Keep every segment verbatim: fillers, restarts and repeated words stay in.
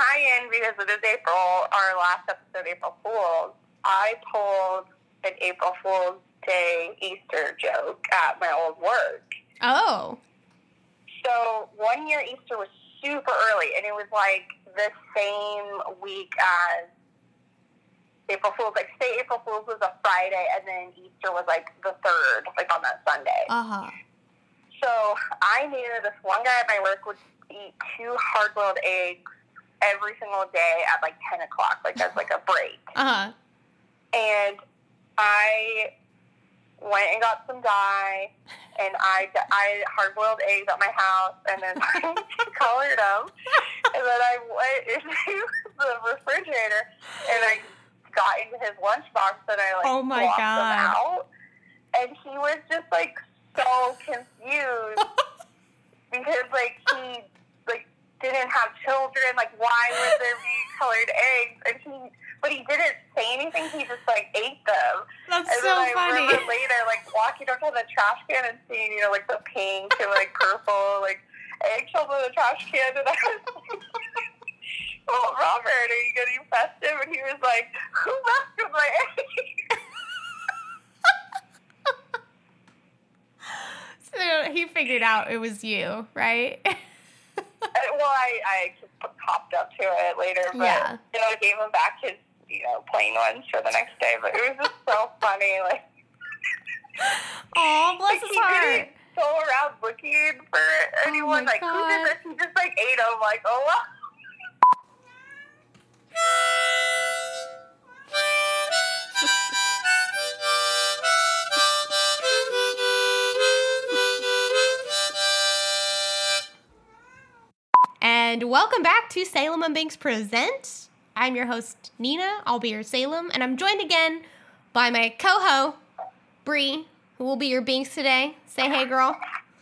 tie-in, because it is April, our last episode, April Fool's, I pulled an April Fool's Day Easter joke at my old work. Oh. So one year Easter was super early, and it was like the same week as April Fool's. Like, say April Fool's was a Friday, and then Easter was like the third, like on that Sunday. Uh-huh. So I knew this one guy at my work would eat two hard-boiled eggs every single day at like ten o'clock, like as like a break. Uh-huh. And I went and got some dye, and I, I hard-boiled eggs at my house, and then I colored them, and then I went into the refrigerator, and I got into his lunchbox, and I, like, oh my swapped God. them out, and he was just, like, so confused, because, like, he, like, didn't have children, like, why would there be colored eggs, and he... But he didn't say anything. He just, like, ate them. That's and so then I funny. remember later, like, walking up to the trash can and seeing, you know, like, the pink and, like, purple, like, eggshells in the trash can. And I was like, oh, Robert, are you getting festive? And he was like, who messed with my eggs? So he figured out it was you, right? Well, I, I just popped up to it later. But, yeah. you know, I gave him back his, you know, plain ones for the next day. But it was just so funny, like... Oh, bless like, his he heart. didn't go around looking for anyone. Oh like, God. who did this? He just, like, ate them. Like, oh, wow. And welcome back to Salem and Binks Present. I'm your host, Nina. I'll be your Salem. And I'm joined again by my co-ho, Bree, who will be your Binks today. Say hey, girl.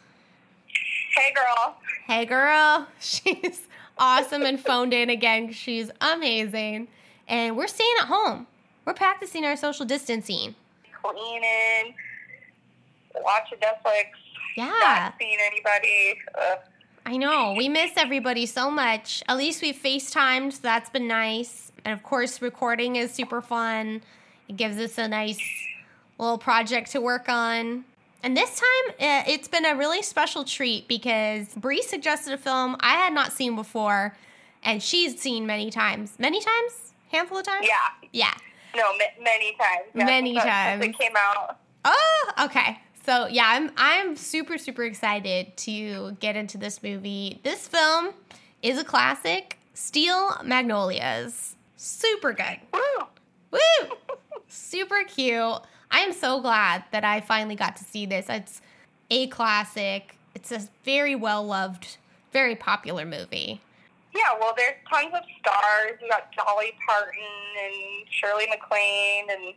Hey, girl. Hey, girl. She's awesome and phoned in again. She's amazing. And we're staying at home. We're practicing our social distancing. Cleaning, watching Netflix. Yeah. Not seeing anybody. Ugh. I know. We miss everybody so much. At least we've FaceTimed, so that's been nice. And of course, recording is super fun. It gives us a nice little project to work on. And this time, uh, it's been a really special treat because Bree suggested a film I had not seen before, and she's seen many times. Many times? Handful of times? Yeah. Yeah. No, ma- many times. Yeah, Many since times. Since it came out. Oh, okay. So, yeah, I'm I'm super, super excited to get into this movie. This film is a classic, Steel Magnolias. Super good. Woo! Woo! Super cute. I am so glad that I finally got to see this. It's a classic. It's a very well-loved, very popular movie. Yeah, well, there's tons of stars. You got Dolly Parton and Shirley MacLaine and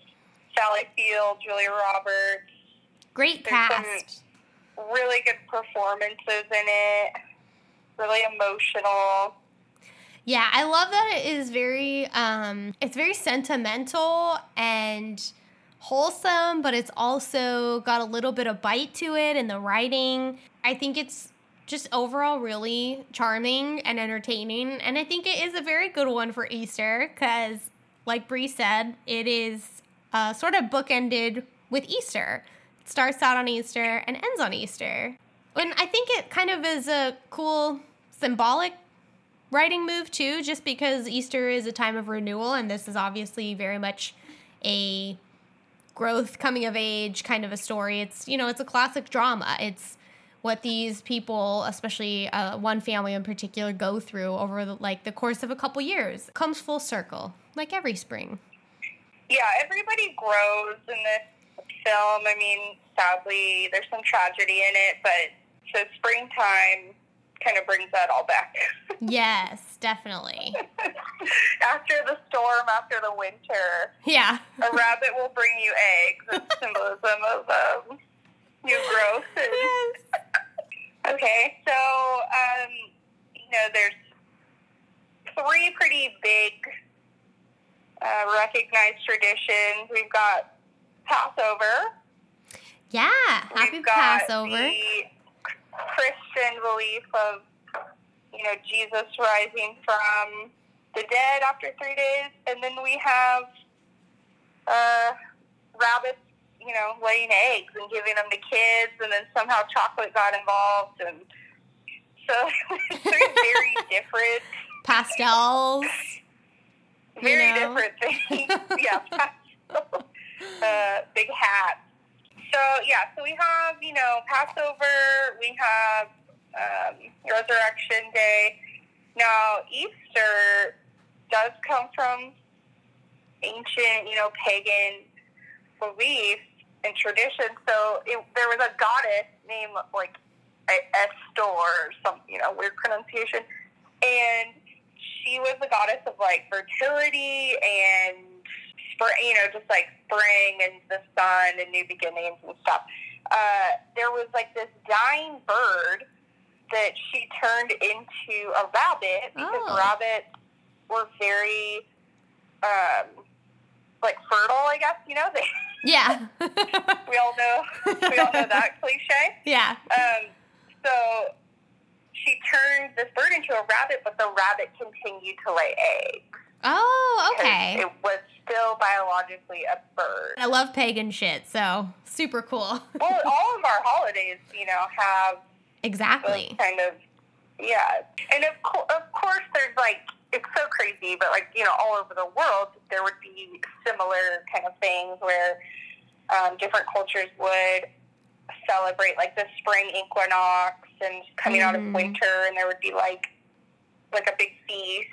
Sally Field, Julia Roberts. Great There's cast. Some really good performances in it. Really emotional. Yeah, I love that it is very, um, it's very sentimental and wholesome, but it's also got a little bit of bite to it in the writing. I think it's just overall really charming and entertaining, and I think it is a very good one for Easter because, like Bree said, it is uh, sort of bookended with Easter. It starts out on Easter and ends on Easter. And I think it kind of is a cool symbolic writing move too, just because Easter is a time of renewal, and this is obviously very much a growth, coming of age kind of a story. It's, you know, it's a classic drama. It's what these people, especially uh, one family in particular, go through over the, like the course of a couple years. It comes full circle, like every spring. Yeah, everybody grows in this film. I mean, sadly, there's some tragedy in it, but so springtime kind of brings that all back. Yes, definitely. After the storm, after the winter, Yeah. a rabbit will bring you eggs. It's symbolism of um, new growth. And, Yes. okay, so, um, you know, there's three pretty big uh, recognized traditions. We've got Passover. Yeah, happy We've got Passover. the Christian belief of you know, Jesus rising from the dead after three days. And then we have uh, rabbits, you know, laying eggs and giving them to kids, and then somehow chocolate got involved. And so three very different. Pastels. Very you know? different things. Yeah, pastels. Uh, big hats. So, yeah, so we have, you know, Passover, we have um, Resurrection Day. Now, Easter does come from ancient, you know, pagan beliefs and tradition. So it, there was a goddess named, like, Estor or some, you know, weird pronunciation. And she was the goddess of, like, fertility and, spring, you know, just, like, spring and the sun and new beginnings and stuff. Uh, there was, like, this dying bird that she turned into a rabbit because oh. rabbits were very, um, like, fertile, I guess, you know? They yeah. we all know, we all know that cliche. Yeah. Um, so she turned this bird into a rabbit, but the rabbit continued to lay eggs. Oh, okay. It was still biologically a bird. I love pagan shit, so super cool. Well, all of our holidays, you know, have exactly those kind of, yeah. And of, co- of course, there's like, it's so crazy, but like, you know, all over the world, there would be similar kind of things where um, different cultures would celebrate like the spring equinox and coming mm-hmm. out of winter, and there would be like, like a big feast.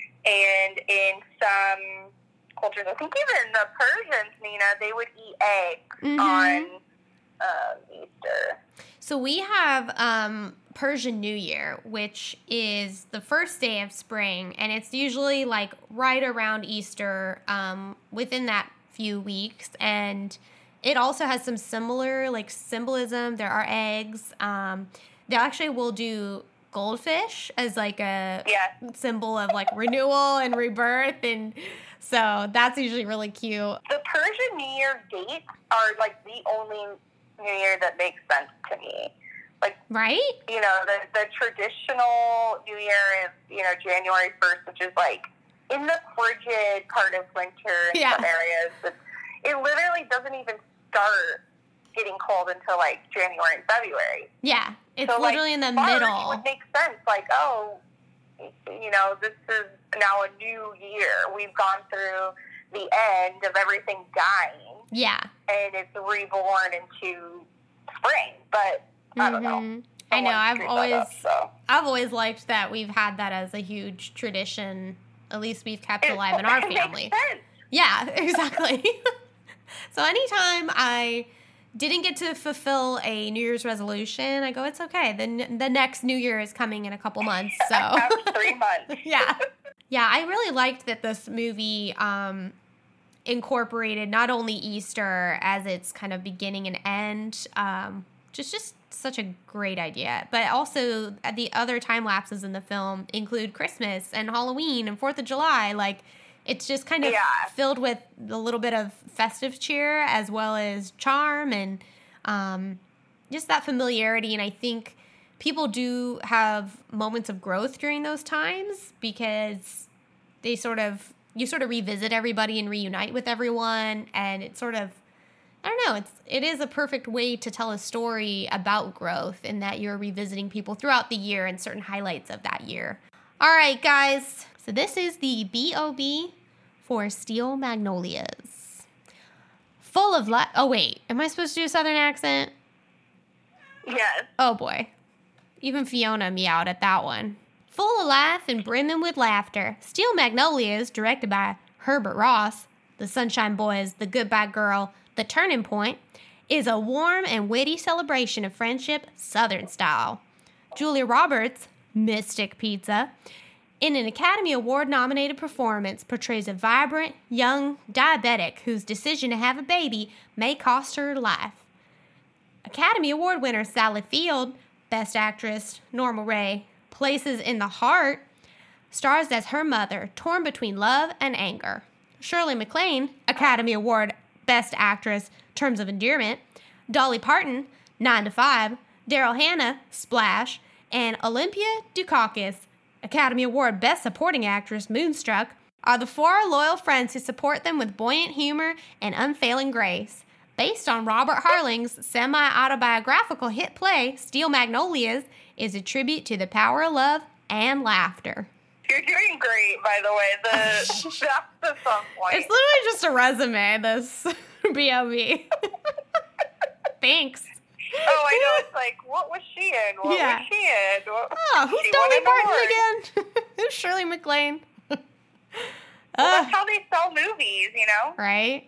And in some cultures, I think even the Persians, Nina, they would eat eggs mm-hmm. on um, Easter. So we have um, Persian New Year, which is the first day of spring, and it's usually like right around Easter, um, within that few weeks. And it also has some similar like symbolism. There are eggs. Um, they actually will do goldfish as like a yeah. symbol of like renewal and rebirth, and so that's usually really cute. The Persian New Year dates are like the only New Year that makes sense to me. Like, right? You know, the the traditional New Year is, you know, January first, which is like in the frigid part of winter in yeah. some areas. It's, it literally doesn't even start getting cold until like January and February. Yeah. It's so, literally like, in the March middle. Would make sense. Like, oh, you know, this is now a new year. We've gone through the end of everything dying. Yeah. And it's reborn into spring. But I don't mm-hmm. know. I know. I've always, up, so. I've always liked that we've had that as a huge tradition. At least we've kept it, alive in our it family. Makes sense. Yeah, exactly. So anytime I didn't get to fulfill a New Year's resolution, I go, it's okay. The, the next New Year is coming in a couple months. So I have three months. yeah. Yeah, I really liked that this movie um, incorporated not only Easter as its kind of beginning and end, um, just just such a great idea. But also the other time lapses in the film include Christmas and Halloween and Fourth of July. Like, it's just kind of yeah. filled with a little bit of festive cheer as well as charm and um, just that familiarity. And I think people do have moments of growth during those times because they sort of, you sort of revisit everybody and reunite with everyone. And it's sort of, I don't know, it's, it is a perfect way to tell a story about growth in that you're revisiting people throughout the year and certain highlights of that year. All right, guys. So this is the B O B for Steel Magnolias. Full of life. Oh, wait. Am I supposed to do a Southern accent? Yes. Oh, boy. Even Fiona meowed at that one. Full of life and brimming with laughter, Steel Magnolias, directed by Herbert Ross, The Sunshine Boys, The Goodbye Girl, The Turning Point, is a warm and witty celebration of friendship, Southern style. Julia Roberts, Mystic Pizza, in an Academy Award-nominated performance, portrays a vibrant, young diabetic whose decision to have a baby may cost her life. Academy Award winner Sally Field, Best Actress Norma Rae, Places in the Heart, stars as her mother, torn between love and anger. Shirley MacLaine, Academy Award Best Actress, Terms of Endearment, Dolly Parton, nine to five, Daryl Hannah, Splash, and Olympia Dukakis, Academy Award Best Supporting Actress Moonstruck, are the four loyal friends who support them with buoyant humor and unfailing grace. Based on Robert Harling's semi-autobiographical hit play, Steel Magnolias is a tribute to the power of love and laughter. You're doing great, by the way. The That's the song point. It's literally just a resume, this B O B. Thanks. Oh, I know. It's like, what was she in? What yeah. was she in? What, oh, who's Dolly Parton again? Who's Shirley MacLaine? Well, uh, that's how they sell movies, you know? Right?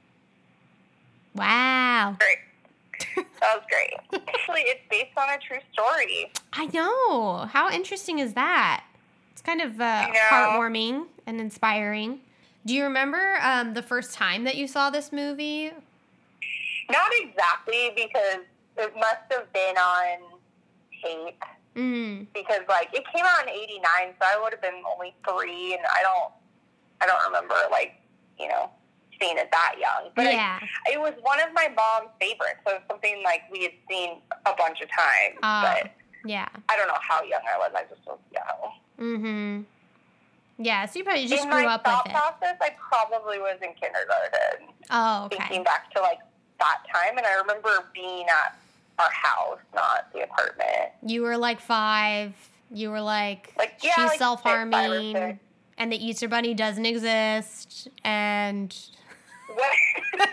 Wow. Great. That was great. Actually, it's based on a true story. I know. How interesting is that? It's kind of uh, heartwarming and inspiring. Do you remember um, the first time that you saw this movie? Not exactly, because it must have been on tape. Mm. Because, like, it came out in eighty-nine, so I would have been only three, and I don't, I don't remember, like, you know, seeing it that young. But yeah. it, it was one of my mom's favorites, so it's something, like, we had seen a bunch of times. Uh, but yeah. I don't know how young I was. I just was young. Mm-hmm. Yeah, so you probably just in grew up with it. In my thought process, I probably was in kindergarten. Oh, okay. Thinking back to, like, that time, and I remember being at our house, not the apartment. You were, like, five. You were, like, like yeah, she's like self-harming, six, six. And the Easter Bunny doesn't exist, and... When,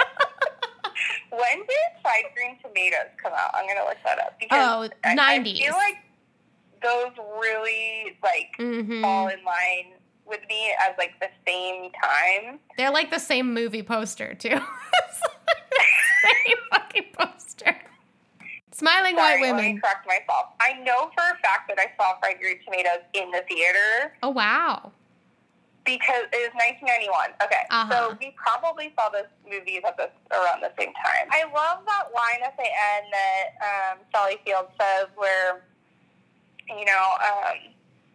when did Fried Green Tomatoes come out? I'm going to look that up. Because oh, nineties. I, I feel like those really, like, mm-hmm. fall in line with me as, like, the same time. They're, like, the same movie poster, too. It's like the same fucking poster. Smiling Sorry, White Women. Let me correct myself. I know for a fact that I saw Fried Green Tomatoes in the theater. Oh, wow. Because it was nineteen ninety-one. Okay, uh-huh. So we probably saw this movies at this around the same time. I love that line at the end that um, Sally Field says where, you know, um,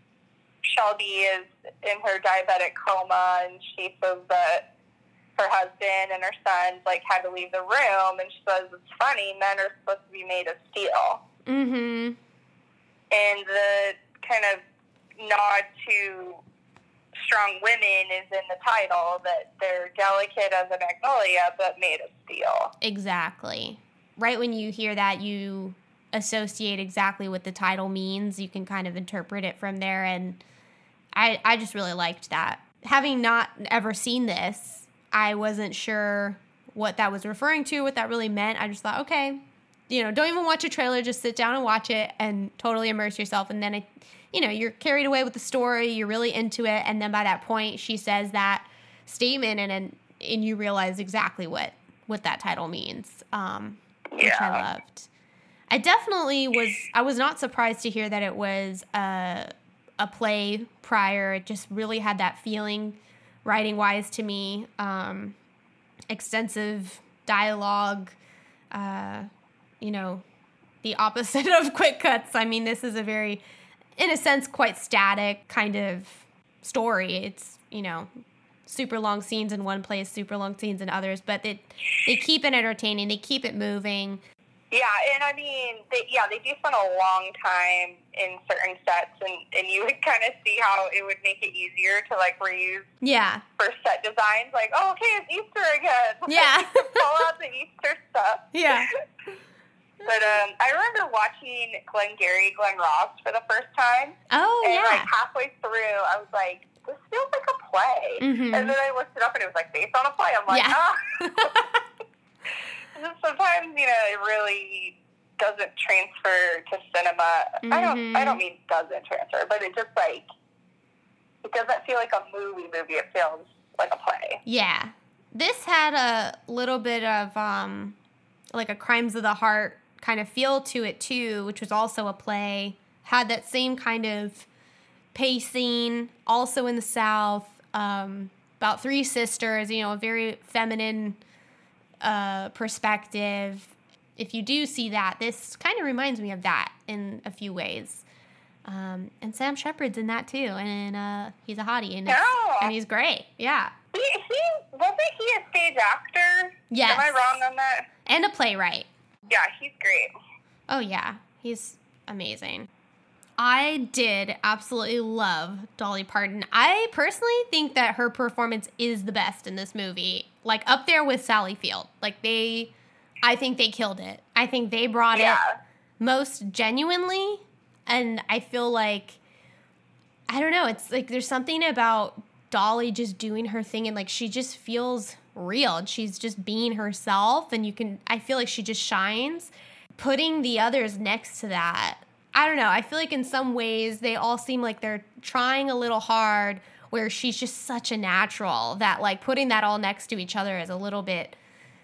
Shelby is in her diabetic coma, and she says that her husband and her sons, like, had to leave the room, and she says, it's funny, men are supposed to be made of steel. Mm-hmm. And the kind of nod to strong women is in the title, that they're delicate as a magnolia, but made of steel. Exactly. Right when you hear that, you associate exactly what the title means. You can kind of interpret it from there, and I, I just really liked that. Having not ever seen this, I wasn't sure what that was referring to, what that really meant. I just thought, okay, you know, don't even watch a trailer, just sit down and watch it and totally immerse yourself. And then, it, you know, you're carried away with the story, you're really into it. And then by that point, she says that statement, and and, and you realize exactly what, what that title means, um, which yeah. I loved. I definitely was, I was not surprised to hear that it was a, a play prior. It just really had that feeling, writing-wise to me, um, extensive dialogue, uh, you know, the opposite of quick cuts. I mean, this is a very, in a sense, quite static kind of story. It's, you know, super long scenes in one place, super long scenes in others, but they, they keep it entertaining. They keep it moving. Yeah, and I mean, they, yeah, they do spend a long time in certain sets, and, and you would kind of see how it would make it easier to, like, reuse yeah. for set designs. Like, oh, okay, it's Easter again. Yeah. Pull out the Easter stuff. Yeah. But um, I remember watching Glengarry Glen Ross for the first time. Oh, and, yeah. And, like, halfway through, I was like, this feels like a play. Mm-hmm. And then I looked it up, and it was, like, based on a play. I'm like, yeah. ah. Sometimes, you know, it really doesn't transfer to cinema. Mm-hmm. I don't I don't mean doesn't transfer, but it just, like, it doesn't feel like a movie movie. It feels like a play. Yeah. This had a little bit of, um, like, a Crimes of the Heart kind of feel to it, too, which was also a play. Had that same kind of pacing, also in the South, um, about three sisters, you know, a very feminine uh, perspective. If you do see that, this kind of reminds me of that in a few ways. Um, and Sam Shepard's in that too, and uh, he's a hottie, and, oh. and he's great. Yeah. He, he wasn't he a stage actor? Yes. Am I wrong on that? And a playwright. Yeah, he's great. Oh yeah, he's amazing. I did absolutely love Dolly Parton. I personally think that her performance is the best in this movie. Like, up there with Sally Field. Like, they, I think they killed it. I think they brought Yeah. it most genuinely. And I feel like, I don't know, it's like there's something about Dolly just doing her thing and, like, she just feels real. And she's just being herself. And you can, I feel like she just shines. Putting the others next to that, I don't know. I feel like in some ways they all seem like they're trying a little hard, where she's just such a natural that, like, putting that all next to each other is a little bit,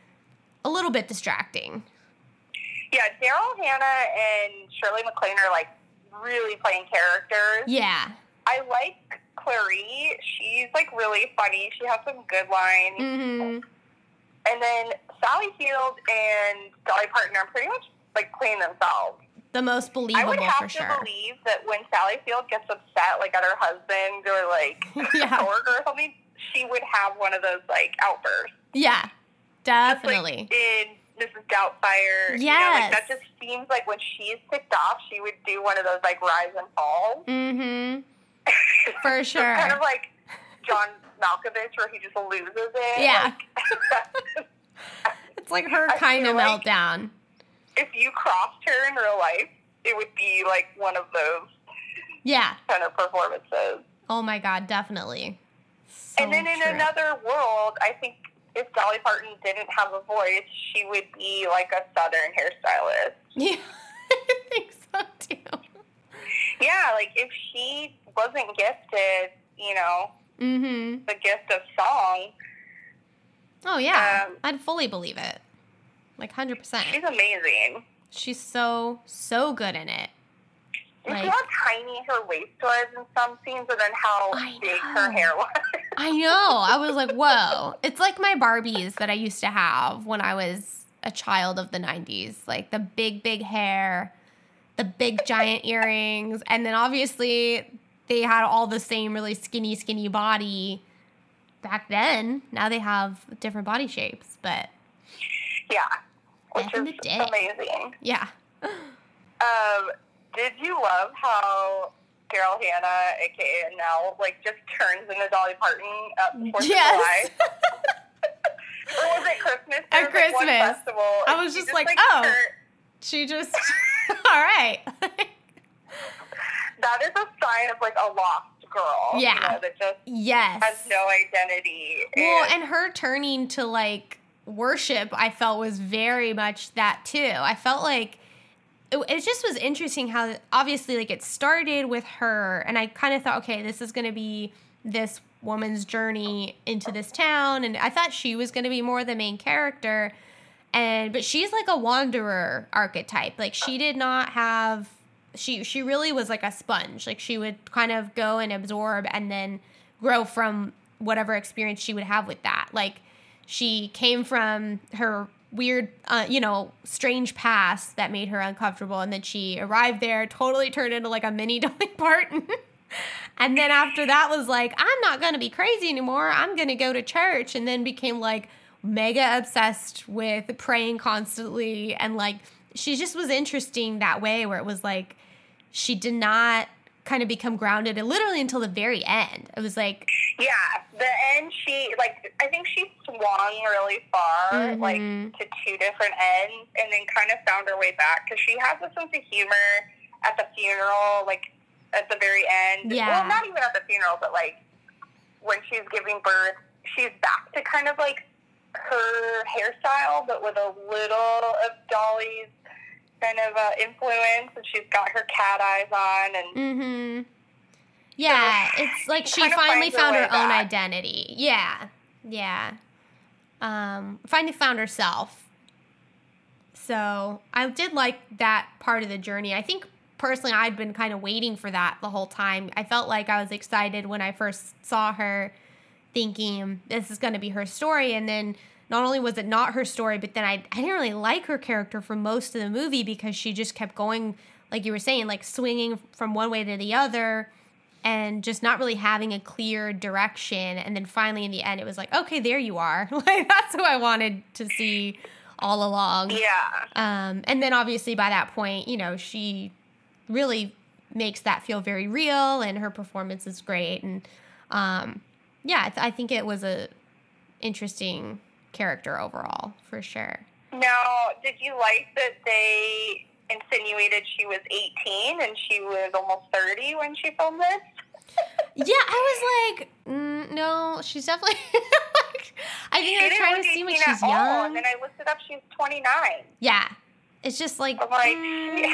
a little bit distracting. Yeah, Daryl Hannah and Shirley MacLaine are, like, really playing characters. Yeah. I like Clary. She's, like, really funny. She has some good lines. Mm-hmm. And then Sally Field and Dolly Parton are pretty much, like, playing themselves. The most I believable, would have for to sure. believe that when Sally Field gets upset, like, at her husband or, like, Yeah. her coworker or something, she would have one of those, like, outbursts. Yeah, definitely. Just, like, in Missus Doubtfire. Yes. You know, like, that just seems like when she's ticked off, she would do one of those, like, rise and falls. Mm-hmm. For So sure. kind of like John Malkovich, where he just loses it. Yeah. Like, It's like her I kind feel of like- meltdown. if you crossed her in real life, it would be like one of those Yeah. kind of performances. Oh my God, definitely. So and then in true. another world, I think if Dolly Parton didn't have a voice, she would be like a Southern hairstylist. Yeah, I think so too. Yeah, like if she wasn't gifted, you know, Mm-hmm. the gift of song, Oh yeah, Um, I'd fully believe it. Like one hundred percent. she's amazing. She's so, so good in it. You Like- see how tiny her waist was in some scenes, and then how I big know. her hair was. I know. I was like, whoa. It's like my Barbies that I used to have when I was a child of the nineties. Like the big, big hair, the big giant earrings. And then obviously they had all the same really skinny, skinny body back then. Now they have different body shapes. But Yeah, which Back in is the day. amazing. yeah. Um, did you love how Daryl Hannah, aka Nell, like just turns into Dolly Parton at Fourth of Yes. July? Or was it Christmas? There At was, like, one Christmas. festival, I and was she just like, like, oh. turned- She just, all right. that is a sign of like a lost girl. Yeah. You know, that just Yes. has no identity. Well, and, and her turning to like worship, I felt was very much that too. I felt like it, it just was interesting how obviously like it started with her, and I kind of thought, okay, this is going to be this woman's journey into this town, and I thought she was going to be more the main character, and but she's like a wanderer archetype. Like she did not have. She she really was like a sponge. Like she would kind of go and absorb and then grow from whatever experience she would have with that. Like she came from her weird, uh, you know, strange past that made her uncomfortable, and then she arrived there, totally turned into like a mini Dolly Parton. And then after that was like, I'm not going to be crazy anymore. I'm going to go to church, and then became like mega obsessed with praying constantly, and like she just was interesting that way, where it was like she did not kind of become grounded literally until the very end. It was like, yeah, the end, she, like, I think she swung really far, Mhm. like, to two different ends, and then kind of found her way back, because she has a sense of humor at the funeral, like, at the very end. Yeah. Well, not even at the funeral, but, like, when she's giving birth, she's back to kind of, like, her hairstyle, but with a little of Dolly's kind of uh, influence, and she's got her cat eyes on, and mm-hmm. Yeah, it's like she kind of finally finds her found her way own back. identity. Yeah, yeah. Um, finally found herself. So I did like that part of the journey. I think personally I'd been kind of waiting for that the whole time. I felt like I was excited when I first saw her, thinking this is going to be her story. And then not only was it not her story, but then I, I didn't really like her character for most of the movie, because she just kept going, like you were saying, like swinging from one way to the other and just not really having a clear direction. And then finally in the end, it was like, okay, there you are. Like that's who I wanted to see all along. yeah. Um, and then obviously by that point, you know, she really makes that feel very real, and her performance is great. And um, yeah, I, th- I think it was a interesting character overall, for sure. Now, did you like that they insinuated she was eighteen and she was almost thirty when she filmed this? Yeah, I was like, mm, no, she's definitely. like, I think She they're trying to didn't see look when eighteen she's at all, young. and then I looked it up. She's twenty-nine. Yeah, it's just like, I'm like, mm,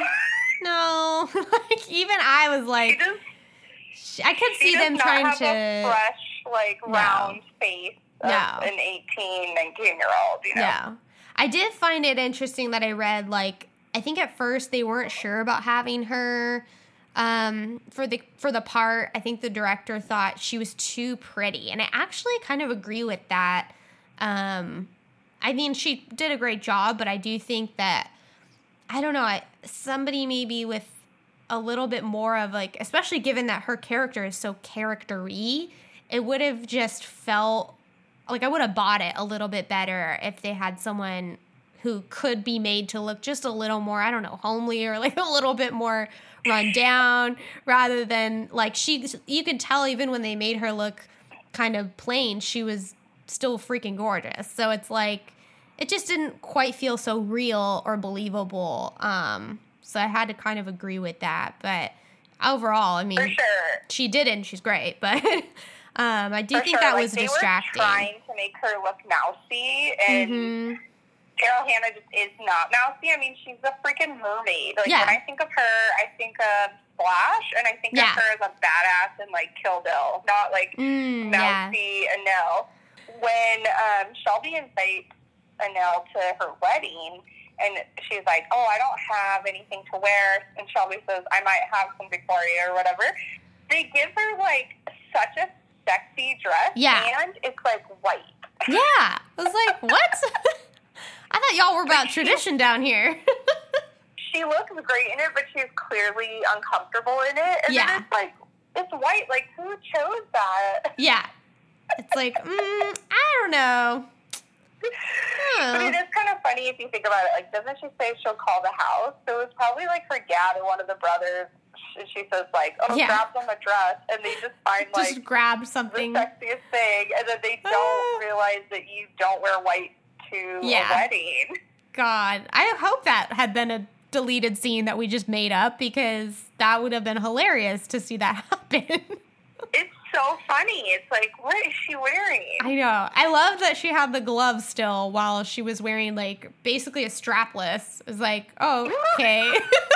no. like even I was she like, does, sh- I could she see does them not trying have to. a fresh, like, No. round face of No. an eighteen, nineteen-year-old, you know? Yeah. I did find it interesting that I read, like, I think at first they weren't sure about having her um, for the for the part. I think the director thought she was too pretty. And I actually kind of agree with that. Um, I mean, she did a great job, but I do think that, I don't know, I, somebody maybe with a little bit more of, like, especially given that her character is so character-y, it would have just felt like I would have bought it a little bit better if they had someone who could be made to look just a little more, I don't know, homely or like a little bit more run down, rather than like she, you could tell even when they made her look kind of plain, she was still freaking gorgeous. So it's like, it just didn't quite feel so real or believable. Um, so I had to kind of agree with that. But overall, I mean, For sure. she did it and she's great, but um, I do For think sure. that like, was they distracting. Were trying to make her look mousy, and Mm-hmm. Carol Hannah just is not mousy. I mean, she's a freaking mermaid. Like, Yeah. when I think of her, I think of Splash, and I think Yeah. of her as a badass in, like, Kill Bill, not, like, Mm, yeah. mousy Annelle. When um, Shelby invites Annelle to her wedding, and she's like, oh, I don't have anything to wear, and Shelby says, I might have some Victoria or whatever, they give her, like, such a sexy dress, Yeah. and it's, like, white. Yeah. I was like, what? I thought y'all were about tradition down here. She looks great in it, but she's clearly uncomfortable in it. And Yeah. then it's like, it's white. Like, who chose that? Yeah. It's like, mm, I don't know. But it Oh. is kind of funny if you think about it. Like, doesn't she say she'll call the house? So it was probably like her dad or one of the brothers. She, she says, like, oh, Yeah. grab them a dress. And they just find, like, Just grab the something. sexiest thing. And then they don't Ah. realize that you don't wear white to Yeah. a wedding. God, I hope that had been a deleted scene that we just made up, because that would have been hilarious to see that happen. It's so funny. It's like, what is she wearing? I know. I love that she had the gloves still while she was wearing, like, basically a strapless. It was like, oh, okay.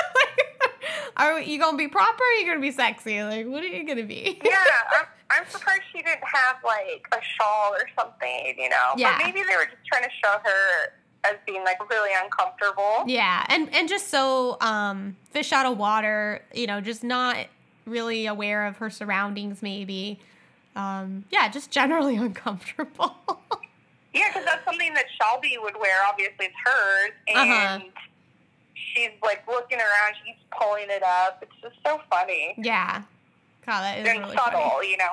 Are you going to be proper, or are you going to be sexy? Like, what are you going to be? Yeah, I'm, I'm surprised she didn't have, like, a shawl or something, you know? Yeah. But maybe they were just trying to show her as being, like, really uncomfortable. Yeah, and, and just so um, fish out of water, you know, just not really aware of her surroundings, maybe. Um, yeah, just generally uncomfortable. Yeah, because that's something that Shelby would wear. Obviously, it's hers. And Uh-huh. she's, like, looking around. She's pulling it up. It's just so funny. Yeah. God, that is And really subtle, funny. you know?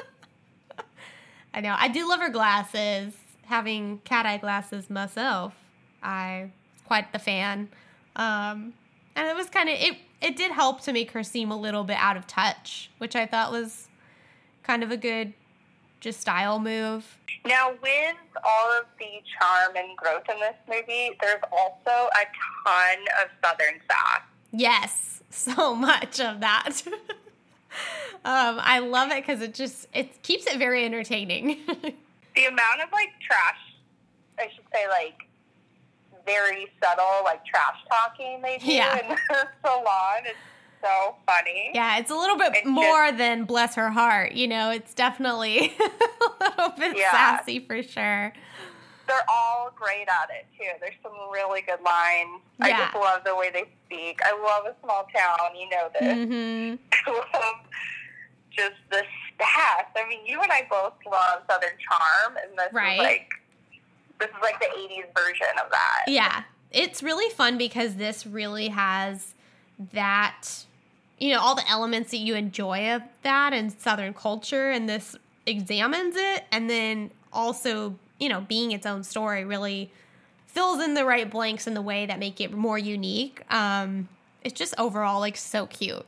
I know. I do love her glasses. Having cat eye glasses myself, I was quite the fan. Um, and it was kind of, it, it did help to make her seem a little bit out of touch, which I thought was kind of a good just style move. Now, with all of the charm and growth in this movie, there's also a ton of Southern sass. Yes, so much of that. um, I love it because it just, it keeps it very entertaining. The amount of, like, trash, I should say, like, very subtle, like, trash talking they do Yeah. in the salon is so funny. Yeah, it's a little bit It's more than bless her heart, you know, it's definitely a little bit Yeah. sassy for sure. They're all great at it, too. There's some really good lines. I Yeah. just love the way they speak. I love a small town, you know this. Mm-hmm. I love just the sass. I mean, you and I both love Southern charm, and this Right. is like this is like the eighties version of that. Yeah, it's really fun because this really has that, you know, all the elements that you enjoy of that and Southern culture, and this examines it, and then also, you know, being its own story really fills in the right blanks in the way that make it more unique. Um, it's just overall, like, so cute.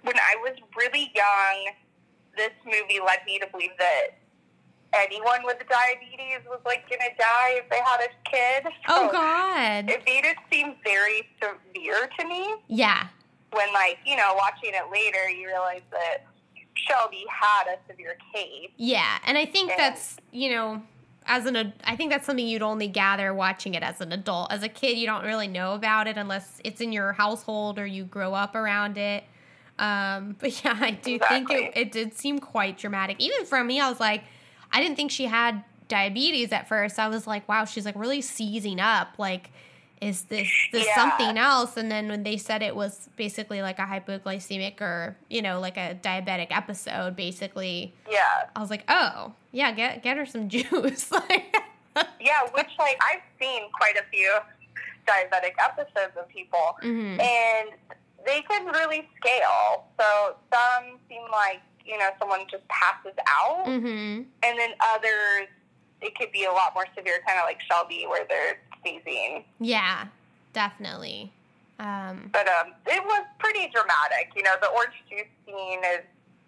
when I was really young, this movie led me to believe that anyone with diabetes was, like, going to die if they had a kid. So oh, God. it made it seem very severe to me. Yeah. When, like, you know, watching it later, you realize that Shelby had a severe case. Yeah, and I think and, that's, you know, as an ad- I think that's something you'd only gather watching it as an adult. As a kid, you don't really know about it unless it's in your household or you grow up around it. Um, but yeah, I do exactly. think it, it did seem quite dramatic. Even for me, I was like, I didn't think she had diabetes at first. I was like, wow, she's like really seizing up. Like, is this this yeah. something else? And then when they said it was basically like a hypoglycemic or, you know, like a diabetic episode, basically, yeah, I was like, oh, yeah, get get her some juice. yeah, which, like, I've seen quite a few diabetic episodes of people, mm-hmm. and they can really scale. So some seem like, you know, someone just passes out, mm-hmm. and then others, it could be a lot more severe, kind of like Shelby, where they're sneezing. Yeah, definitely. Um, but um, it was pretty dramatic. You know, the orange juice scene is,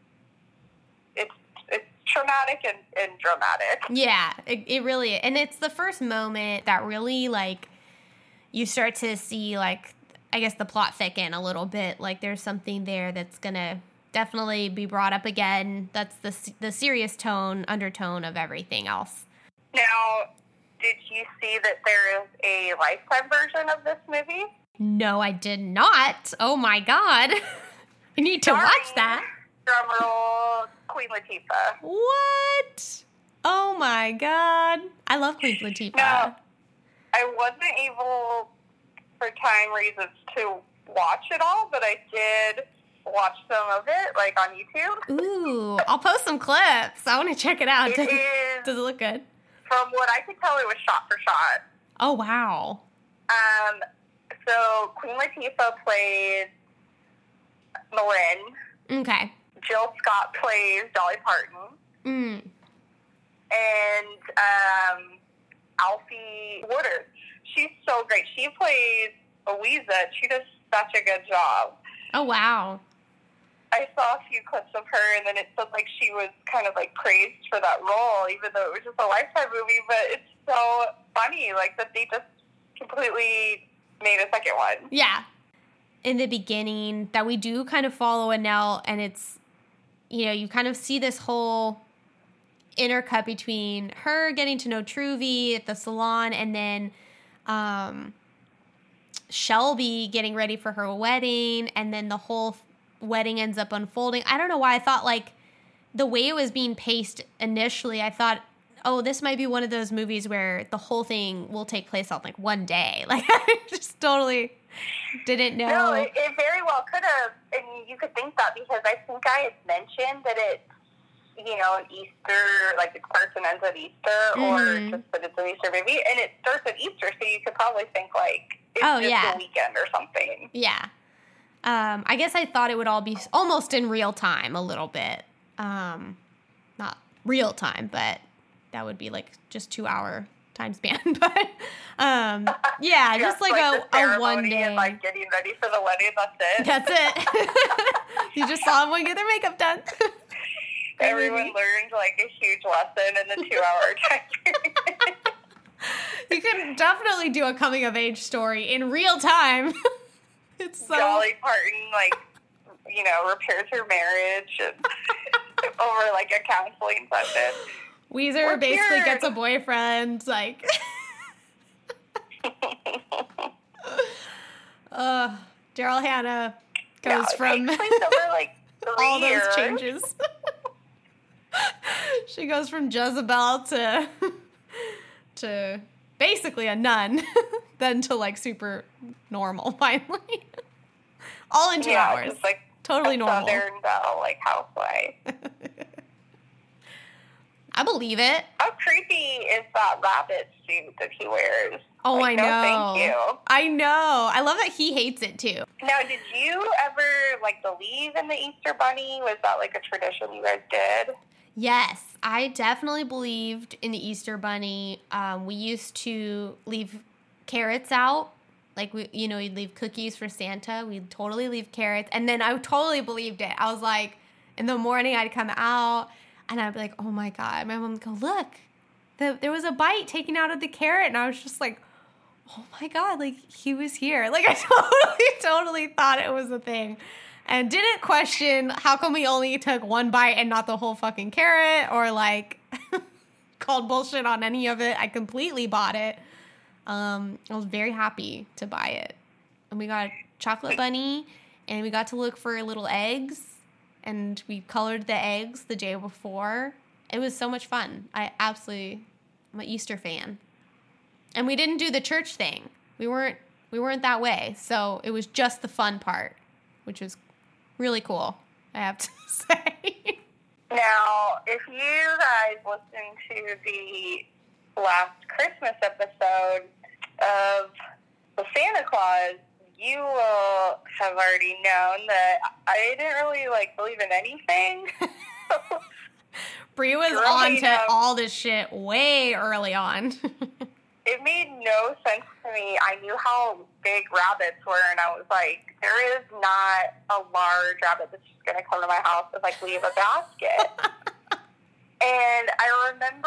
it's it's traumatic and, and dramatic. Yeah, it, it really is. And it's the first moment that really, like, you start to see, like, I guess the plot thicken a little bit. Like, there's something there that's going to definitely be brought up again. That's the the serious tone, undertone of everything else. Now, did you see that there is a Lifetime version of this movie? No, I did not. Oh, my God. I need to Starring, watch that. Drumroll, Queen Latifah. What? Oh, my God. I love Queen Latifah. No, I wasn't able, for time reasons, to watch it all, but I did watch some of it, like, on YouTube. Ooh, I'll post some clips. I want to check it out. It does, is, does it look good? From what I could tell, it was shot for shot. Oh, wow. Um, so Queen Latifah plays Malin. Okay. Jill Scott plays Dolly Parton. Mm. And um, Alfie Woodard. She's so great. She plays Louisa. She does such a good job. Oh, wow. I saw a few clips of her, and then it said, like, she was kind of, like, praised for that role, even though it was just a Lifetime movie. But it's so funny, like, that they just completely made a second one. Yeah. In the beginning, that we do kind of follow Annelle, and it's, you know, you kind of see this whole intercut between her getting to know Truvy at the salon, and then um, Shelby getting ready for her wedding, and then the whole wedding ends up unfolding. I don't know why I thought, like, the way it was being paced initially, I thought, oh, this might be one of those movies where the whole thing will take place on, like, one day. Like, I just totally didn't know. No, it, it very well could have, and you could think that because I think I had mentioned that it's, you know, an Easter, like, the person ends at Easter, mm-hmm. or just that it's an Easter movie, and it starts at Easter, so you could probably think, like, it's oh, just yeah. a weekend or something. Yeah. Um, I guess I thought it would all be almost in real time a little bit. Um, not real time, but that would be like just two hour time span. But um, yeah, just, just like, like a, a one day. And, like, getting ready for the wedding, that's it. That's it. You just saw everyone get their makeup done. Everyone learned, like, a huge lesson in the two hour time period. You can definitely do a coming of age story in real time. It's so... Dolly Parton, like, you know, repairs her marriage and over, like, a counseling session. Weezer We're basically cured. Gets a boyfriend, like... uh, Daryl Hannah goes yeah, from over, like, all years. those changes. She goes from Jezebel to to basically a nun, then to, like, super normal finally. All in two yeah, hours. Just, like, totally a normal. Southern belle, like, housewife. I believe it. How creepy is that rabbit suit that he wears? Oh, like, I no, know. Thank you. I know. I love that he hates it too. Now, did you ever, like, believe in the Easter Bunny? Was that, like, a tradition you guys did? Yes, I definitely believed in the Easter Bunny. Um, we used to leave carrots out, Like, we, you know, we'd leave cookies for Santa. We'd totally leave carrots. And then I totally believed it. I was like, in the morning, I'd come out, and I'd be like, oh, my God. My mom would go, look, the, there was a bite taken out of the carrot. And I was just like, oh, my God, like, he was here. Like, I totally, totally thought it was a thing. And didn't question how come we only took one bite and not the whole fucking carrot, or, like, called bullshit on any of it. I completely bought it. Um, I was very happy to buy it. And we got a chocolate bunny, and we got to look for little eggs, and we colored the eggs the day before. It was so much fun. I absolutely, I'm an Easter fan. And we didn't do the church thing. We weren't, we weren't that way. So it was just the fun part, which was really cool, I have to say. Now, if you guys listen to the last Christmas episode of The Santa Claus, you will have already known that I didn't really, like, believe in anything. Bree was really, on to um, all this shit way early on. It made no sense to me. I knew how big rabbits were, and I was like, there is not a large rabbit that's just going to come to my house if I leave a basket. And I remember,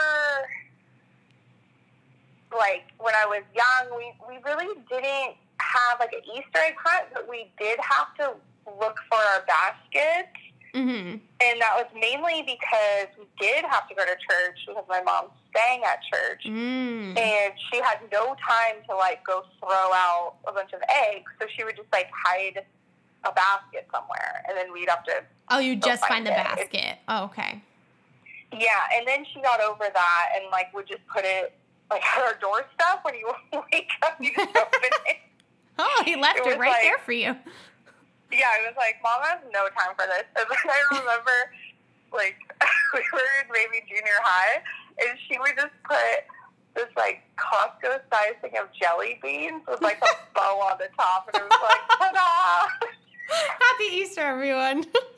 like, when I was young, we, we really didn't have, like, an Easter egg hunt, but we did have to look for our baskets. Mm-hmm. And that was mainly because we did have to go to church because my mom's staying at church. Mm. And she had no time to, like, go throw out a bunch of eggs. So she would just, like, hide a basket somewhere. And then we'd have to Oh, you just find, find the it. basket. Oh, okay. Yeah, and then she got over that and, like, would just put it, like, at our doorstep when you wake up. You just open it. Oh, he left It it, was right like- there for you. Yeah, I was like, Mom has no time for this. And then I remember, like, we were in maybe junior high, and she would just put this, like, Costco-sized thing of jelly beans with, like, a bow on the top, and it was like, ta-da! Happy Easter, everyone.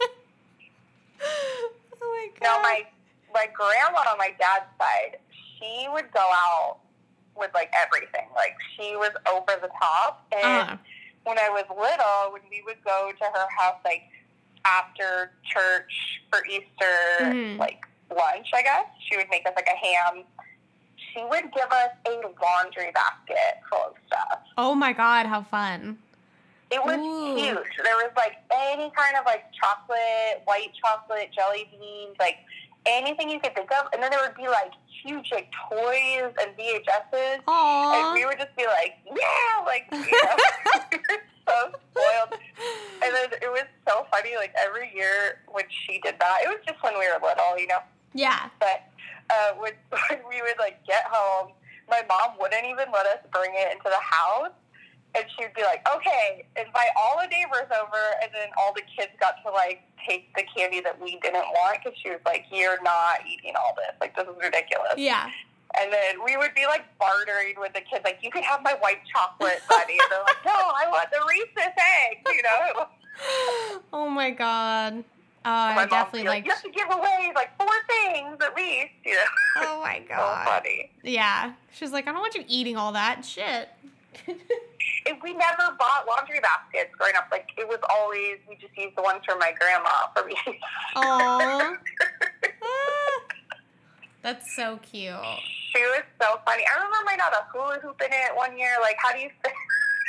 Oh, my God. Now, my, my grandma on my dad's side, she would go out with, like, everything. Like, she was over the top, and... Uh-huh. When I was little, when we would go to her house, like, after church for Easter, Mm-hmm. like, lunch, I guess, she would make us, like, a ham. She would give us a laundry basket full of stuff. Oh, my God, how fun. It was Ooh. huge. There was, like, any kind of, like, chocolate, white chocolate, jelly beans, like, anything you could think of. And then there would be, like, huge, like, toys and V H S's. Aww. And we would just be like, yeah, like, you know, we were so spoiled. And then it was so funny, like, every year when she did that, it was just when we were little, you know. Yeah. But uh, when, when we would, like, get home, my mom wouldn't even let us bring it into the house. And she would be like, okay, invite all the neighbors over, and then all the kids got to, like, take the candy that we didn't want, because she was like, you're not eating all this. Like, this is ridiculous. Yeah. And then we would be, like, bartering with the kids, like, you can have my white chocolate, buddy. And they're like, no, I want the Reese's eggs, you know? Oh, my God. Uh, My I mom definitely would be like, like. you have to give away, like, four things at least, you know? Oh, my So God. funny. Yeah. She's like, I don't want you eating all that shit. If we never bought laundry baskets growing up. Like, it was always, we just used the ones from my grandma for me. Aww. Ah. That's so cute. She was so funny. I remember my dad a hula hoop in it one year. Like, how do you say?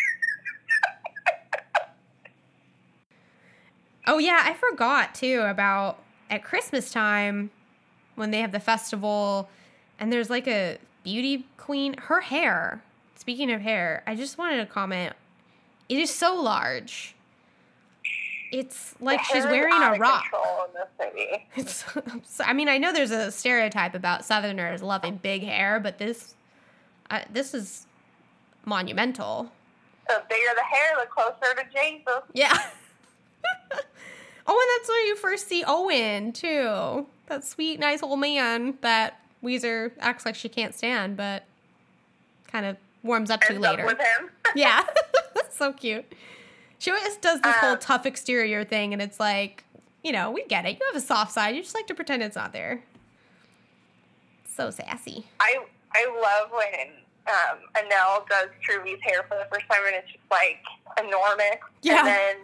Oh, yeah, I forgot, too, about at Christmas time when they have the festival and there's, like, a beauty queen. Her hair, speaking of hair, I just wanted to comment. It is so large. It's like The she's hair is wearing out a of rock. control in this movie. It's, I mean, I know there's a stereotype about Southerners loving big hair, but this, uh, this is monumental. The bigger the hair, the closer to Jesus. Yeah. Oh, and that's where you first see Owen, too. That sweet, nice old man that Weezer acts like she can't stand, but kind of warms up to Ends up later. with him. Yeah. That's so cute. She always does this whole Um, tough exterior thing, and it's like, you know, we get it. You have a soft side. You just like to pretend it's not there. So sassy. I I love when um, Anel does Truby's hair for the first time, and it's just, like, enormous. Yeah. And then,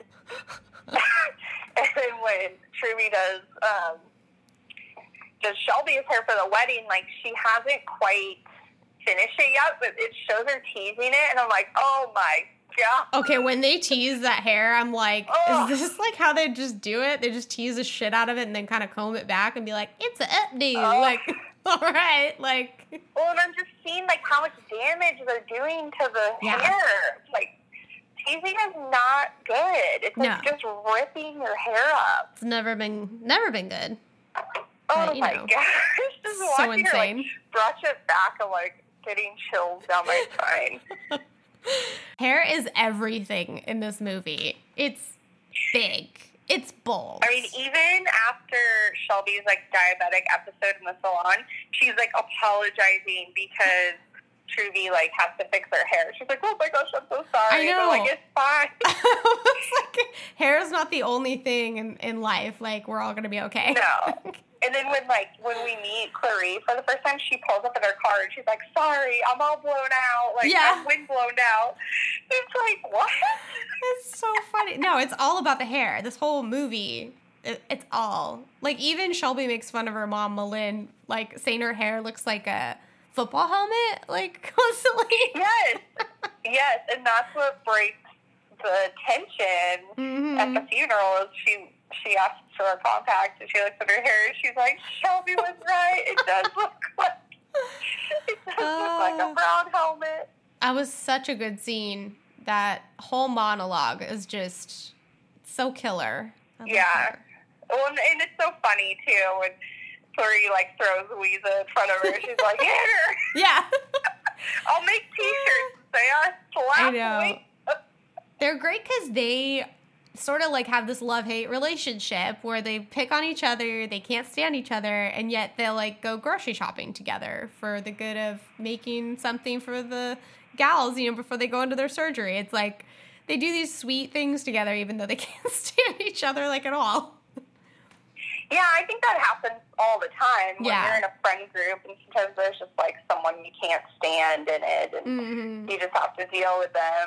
and then when Truby does, um, does Shelby's hair for the wedding, like, she hasn't quite finished it yet, but it shows her teasing it, and I'm like, oh, my God. Okay, when they tease that hair, I'm like, Oh. is this like how they just do it? They just tease the shit out of it and then kind of comb it back and be like, it's a updo. Oh. Like, all right, like. Well, and I'm just seeing, like, how much damage they're doing to the Yeah. hair. Like, teasing is not good. It's like No. just ripping your hair up. It's never been, never been good. Oh, But, you my know, gosh. Just so watching her, like, insane. brush it back, I'm, like, getting chills down my spine. Hair is everything in this movie. It's big. It's bold. I mean, even after Shelby's, like, diabetic episode in the salon, she's, like, apologizing because Truby, like, has to fix her hair. She's like, oh, my gosh, I'm so sorry. I know. But, like, it's fine. It's like, hair is not the only thing in, in life. Like, we're all going to be okay. No. And then when, like, when we meet Clarice for the first time, she pulls up in her car and she's like, sorry, I'm all blown out. Like, Yeah. I'm wind blown out. It's like, what? It's so funny. No, it's all about the hair. This whole movie, it, it's all. Like, even Shelby makes fun of her mom, Malin, like, saying her hair looks like a football helmet, like, constantly. Yes. Yes. And that's what breaks the tension Mm-hmm. at the funeral is she, she asks for a compact and she looks at her hair and she's like, Shelby was right. It does look like, it does look like a Uh. brown helmet. That was such a good scene. That whole monologue is just so killer. I love Yeah. her. Well, and, and it's so funny, too, when Clary, like, throws Louisa in front of her. She's like, hit her. Yeah. I'll make T-shirts and say I slapped I know. Louisa. They're great because they sort of like have this love-hate relationship where they pick on each other, they can't stand each other, and yet they'll like go grocery shopping together for the good of making something for the gals, you know, before they go into their surgery. It's like they do these sweet things together even though they can't stand each other like at all. Yeah, I think that happens all the time when Yeah. you're in a friend group, and sometimes there's just, like, someone you can't stand in it, and Mm-hmm. you just have to deal with them.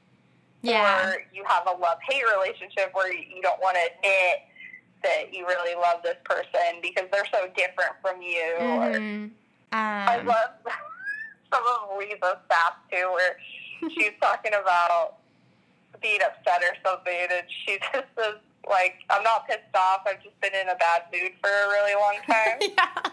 Yeah. Or you have a love-hate relationship where you don't want to admit that you really love this person because they're so different from you. Or, Mm-hmm. I Um, love some of Lisa's stuff, too, where she's talking about being upset or something, and she just says, like, I'm not pissed off, I've just been in a bad mood for a really long time. yeah.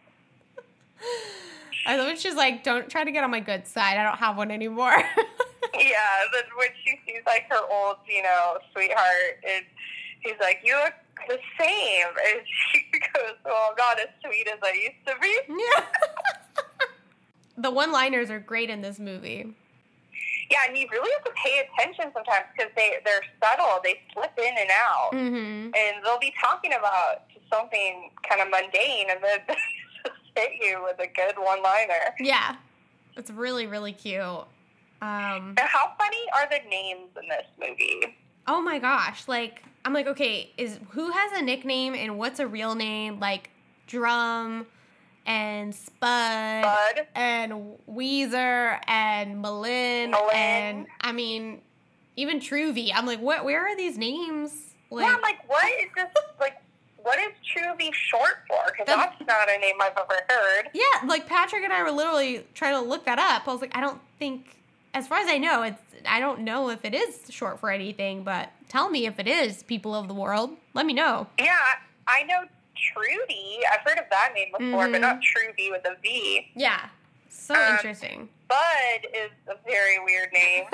I love when she's like, don't try to get on my good side. I don't have one anymore. Yeah, then when she sees, like, her old, you know, sweetheart, and he's like, you look the same. And she goes, well, I'm not as sweet as I used to be. Yeah. The one-liners are great in this movie. Yeah, and you really have to pay attention sometimes because they, they're subtle. They slip in and out. Mm-hmm. And they'll be talking about just something kind of mundane, and then they just hit you with a good one-liner. Yeah. It's really, really cute. Um, Now, how funny are the names in this movie? oh my gosh. Like, I'm like, okay, is who has a nickname and what's a real name? Like, Drum and Spud, Bud? and Weezer and Malin, Malin. and, I mean, even Truvy. I'm like, what? Where are these names? Like, Yeah, I'm like, what is this, like, what is Truby short for? Because That's- that's not a name I've ever heard. yeah, like Patrick and I were literally trying to look that up. I was like, I don't think, as far as I know, it's, I don't know if it is short for anything, but tell me if it is, people of the world. Let me know. Yeah, I know Trudy. I've heard of that name before, Mhm. but not Truby with a V. Yeah. So Um, interesting. Bud is a very weird name.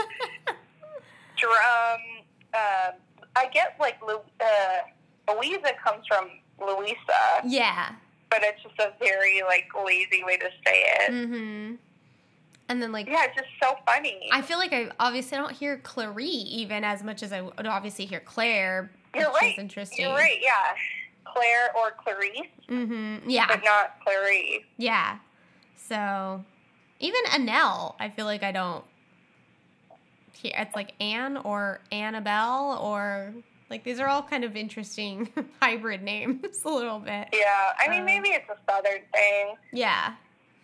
Drum, um, I get, like, Lu- uh, Louisa comes from Louisa, Yeah. but it's just a very, like, lazy way to say it. Mm-hmm. And then, like, Yeah, it's just so funny. I feel like I obviously don't hear Clarie even as much as I would obviously hear Claire. You're which right. is interesting. You're right, yeah. Claire or Clarice, Mm-hmm. Yeah. but not Clarice. Yeah. So, even Annelle, I feel like I don't hear. It's like Anne or Annabelle or, like, these are all kind of interesting hybrid names a little bit. Yeah, I mean, Um, maybe it's a Southern thing. Yeah.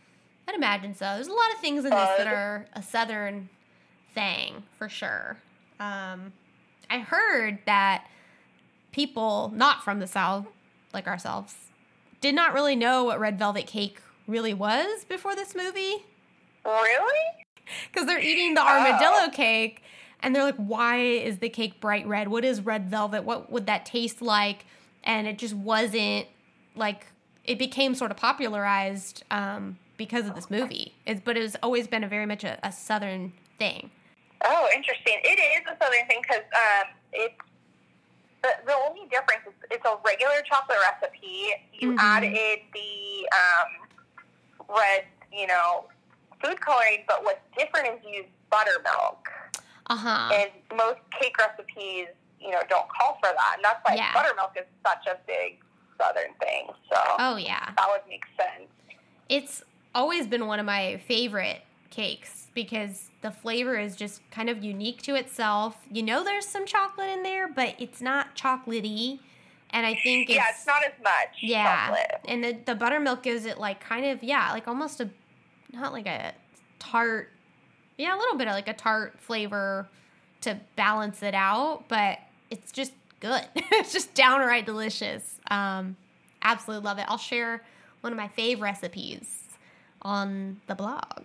I'd imagine so. There's a lot of things in this that are a Southern thing, for sure. Um, I heard that people not from the South, like ourselves, did not really know what red velvet cake really was before this movie. Really? Because they're eating the armadillo oh. cake, and they're like, why is the cake bright red? What is red velvet? What would that taste like? And it just wasn't, like, it became sort of popularized um, because of this movie. It's, but it's always been a very much a, a Southern thing. Oh, interesting. It is a Southern thing because um, it's, the, the only difference is it's a regular chocolate recipe. You mm-hmm. added the um, red, you know, food coloring, but what's different is you use buttermilk. Uh-huh. And most cake recipes, you know, don't call for that. And that's why yeah. buttermilk is such a big Southern thing. So oh, yeah. that would make sense. It's always been one of my favorite cakes because the flavor is just kind of unique to itself. You know there's some chocolate in there, but it's not chocolatey. And I think it's... Yeah, it's not as much yeah. chocolate. And the, the buttermilk gives it, like, kind of, yeah, like almost a... Not like a tart... Yeah, a little bit of, like, a tart flavor to balance it out. But it's just good. It's just downright delicious. Um, absolutely love it. I'll share one of my fave recipes on the blog.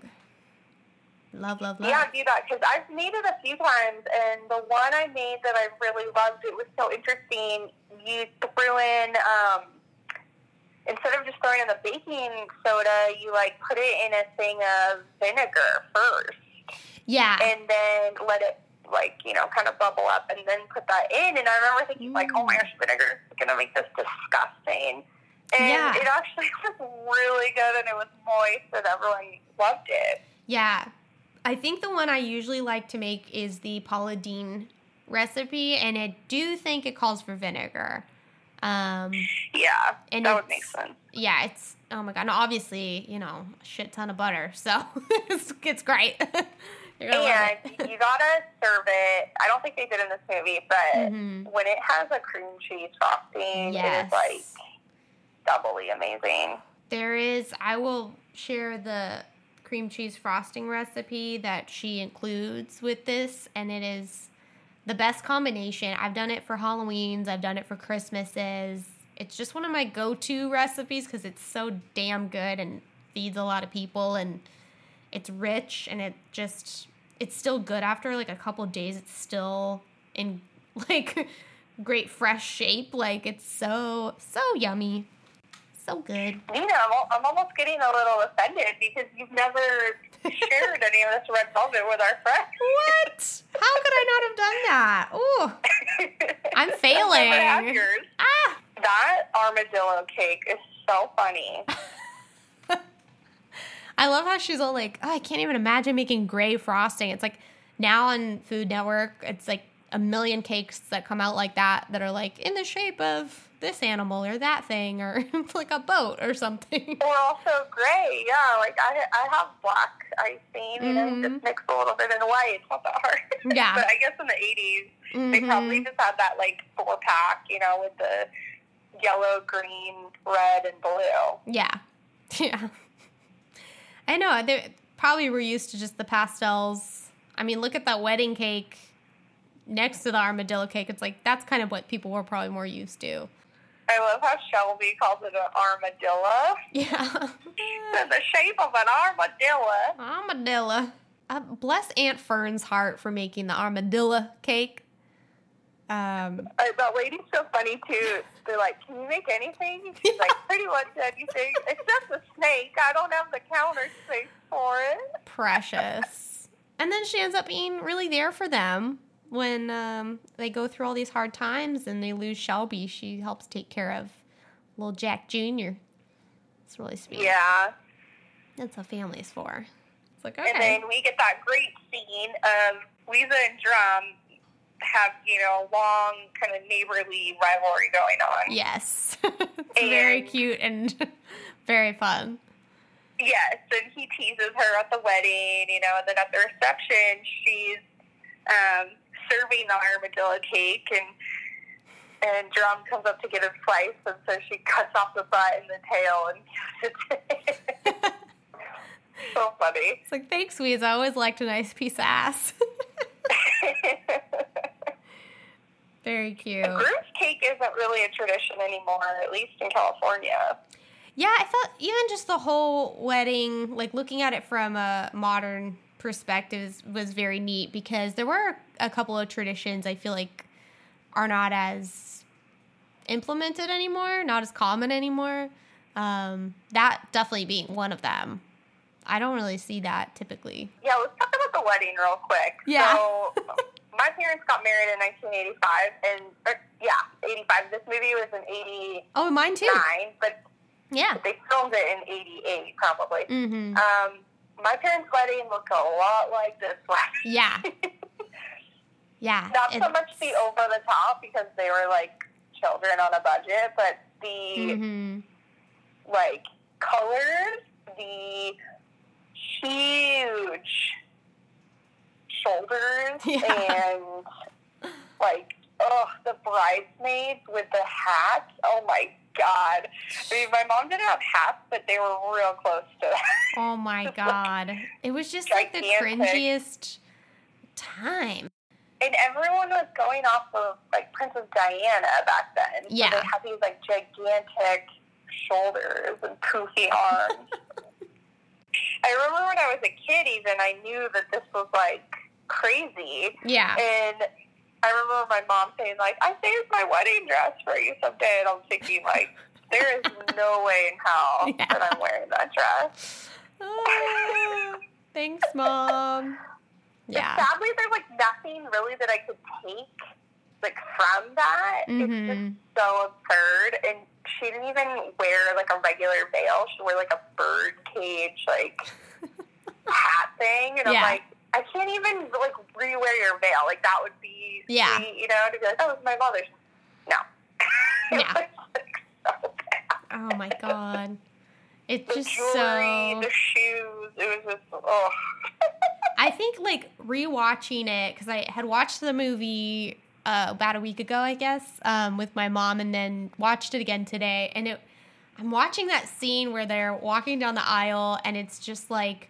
Love, love, love. Yeah, do that, because I've made it a few times, and the one I made that I really loved, it was so interesting. You threw in, um, instead of just throwing in the baking soda, you, like, put it in a thing of vinegar first. Yeah. And then let it, like, you know, kind of bubble up, and then put that in, and I remember thinking, mm. like, oh my gosh, vinegar is going to make this disgusting. And yeah. it actually was really good, and it was moist, and everyone loved it. Yeah. I think the one I usually like to make is the Paula Deen recipe, and I do think it calls for vinegar. Um, yeah, and that would make sense. Yeah, it's, oh my God, and obviously, you know, a shit ton of butter, so it's, it's great. And you gotta serve it. I don't think they did in this movie, but mm-hmm. when it has a cream cheese frosting, yes. it is, like, doubly amazing. There is, I will share the cream cheese frosting recipe that she includes with this, and it is the best combination. I've done it for Halloweens. I've done it for Christmases. It's just one of my go-to recipes because it's so damn good and feeds a lot of people, and it's rich, and it just, it's still good after, like, a couple of days. It's still in, like, great fresh shape. Like, it's so, so yummy. So good. Nina, I'm, I'm almost getting a little offended because you've never shared any of this red velvet with our friends. What? How could I not have done that? Ooh. I'm failing. I've never had yours. Ah. That armadillo cake is so funny. I love how she's all like, oh, I can't even imagine making gray frosting. It's like now on Food Network, it's like a million cakes that come out like that that are like in the shape of this animal or that thing or like a boat or something. Or also gray, yeah. Like I I have black icing, mm-hmm. you know, just mix a little bit in white. It's not that hard. Yeah. But I guess in the eighties, mm-hmm. they probably just had that like four pack, you know, with the yellow, green, red, and blue. Yeah. Yeah. I know. They probably were used to just the pastels. I mean, look at that wedding cake next to the armadillo cake. It's like, that's kind of what people were probably more used to. I love how Shelby calls it an armadillo. Yeah. In the shape of an armadillo. Armadillo. Uh, bless Aunt Fern's heart for making the armadillo cake. Um, uh, that lady's so funny, too. They're like, can you make anything? She's like, pretty much anything. Except a snake. I don't have the counter space for it. Precious. And then she ends up being really there for them. When um, they go through all these hard times and they lose Shelby, she helps take care of little Jack Junior It's really sweet. Yeah. That's what family is for. It's like, okay. And then we get that great scene of Lisa and Drum have, you know, long kind of neighborly rivalry going on. Yes. It's and, very cute and very fun. Yes, and he teases her at the wedding, you know, and then at the reception, she's um, serving the armadillo cake, and and Drum comes up to get a slice, and so she cuts off the butt and the tail and gives it to him. funny. It's like, thanks, Weez. I always liked a nice piece of ass. Very cute. The groom's cake isn't really a tradition anymore, at least in California. Yeah, I thought even just the whole wedding, like looking at it from a modern perspective, was very neat because there were a couple of traditions I feel like are not as implemented anymore, not as common anymore. Um, that definitely being one of them. I don't really see that typically. Yeah, let's talk about the wedding real quick. Yeah. So, my parents got married in nineteen eighty-five, and, or, yeah, eighty-five. This movie was in eighty-nine. Oh, mine too. But yeah, they filmed it in eighty-eight, probably. Mm-hmm. Um, my parents' wedding looked a lot like this one. Yeah. Yeah. Not it's... so much the over the top because they were like children on a budget, but the mm-hmm. like colors, the huge shoulders, yeah. and like oh, the bridesmaids with the hats. Oh my God. I mean, my mom didn't have hats, but they were real close to that. Oh my God. Like, it was just gigantic. Like the cringiest time. And everyone was going off of like Princess Diana back then. Yeah. So they had these like gigantic shoulders and poofy arms. I remember when I was a kid even, I knew that this was like crazy. Yeah. And I remember my mom saying, like, I saved my wedding dress for you someday. And I'm thinking, like, there is no way in hell yeah. that I'm wearing that dress. Oh, thanks, Mom. Yeah. But sadly, there's, like, nothing really that I could take, like, from that. Mm-hmm. It's just so absurd. And she didn't even wear, like, a regular veil. She wore, like, a bird cage, like, hat thing. And yeah. I'm like, I can't even, like, re-wear your veil. Like, that would be, yeah. sweet, you know, to be like, that was my mother's. No. Yeah. It was, like, so bad. Oh, my God. It's the just jewelry, so... the shoes, it was just, oh. I think, like, rewatching it, because I had watched the movie uh, about a week ago, I guess, um, with my mom, and then watched it again today, and it, I'm watching that scene where they're walking down the aisle, and it's just, like,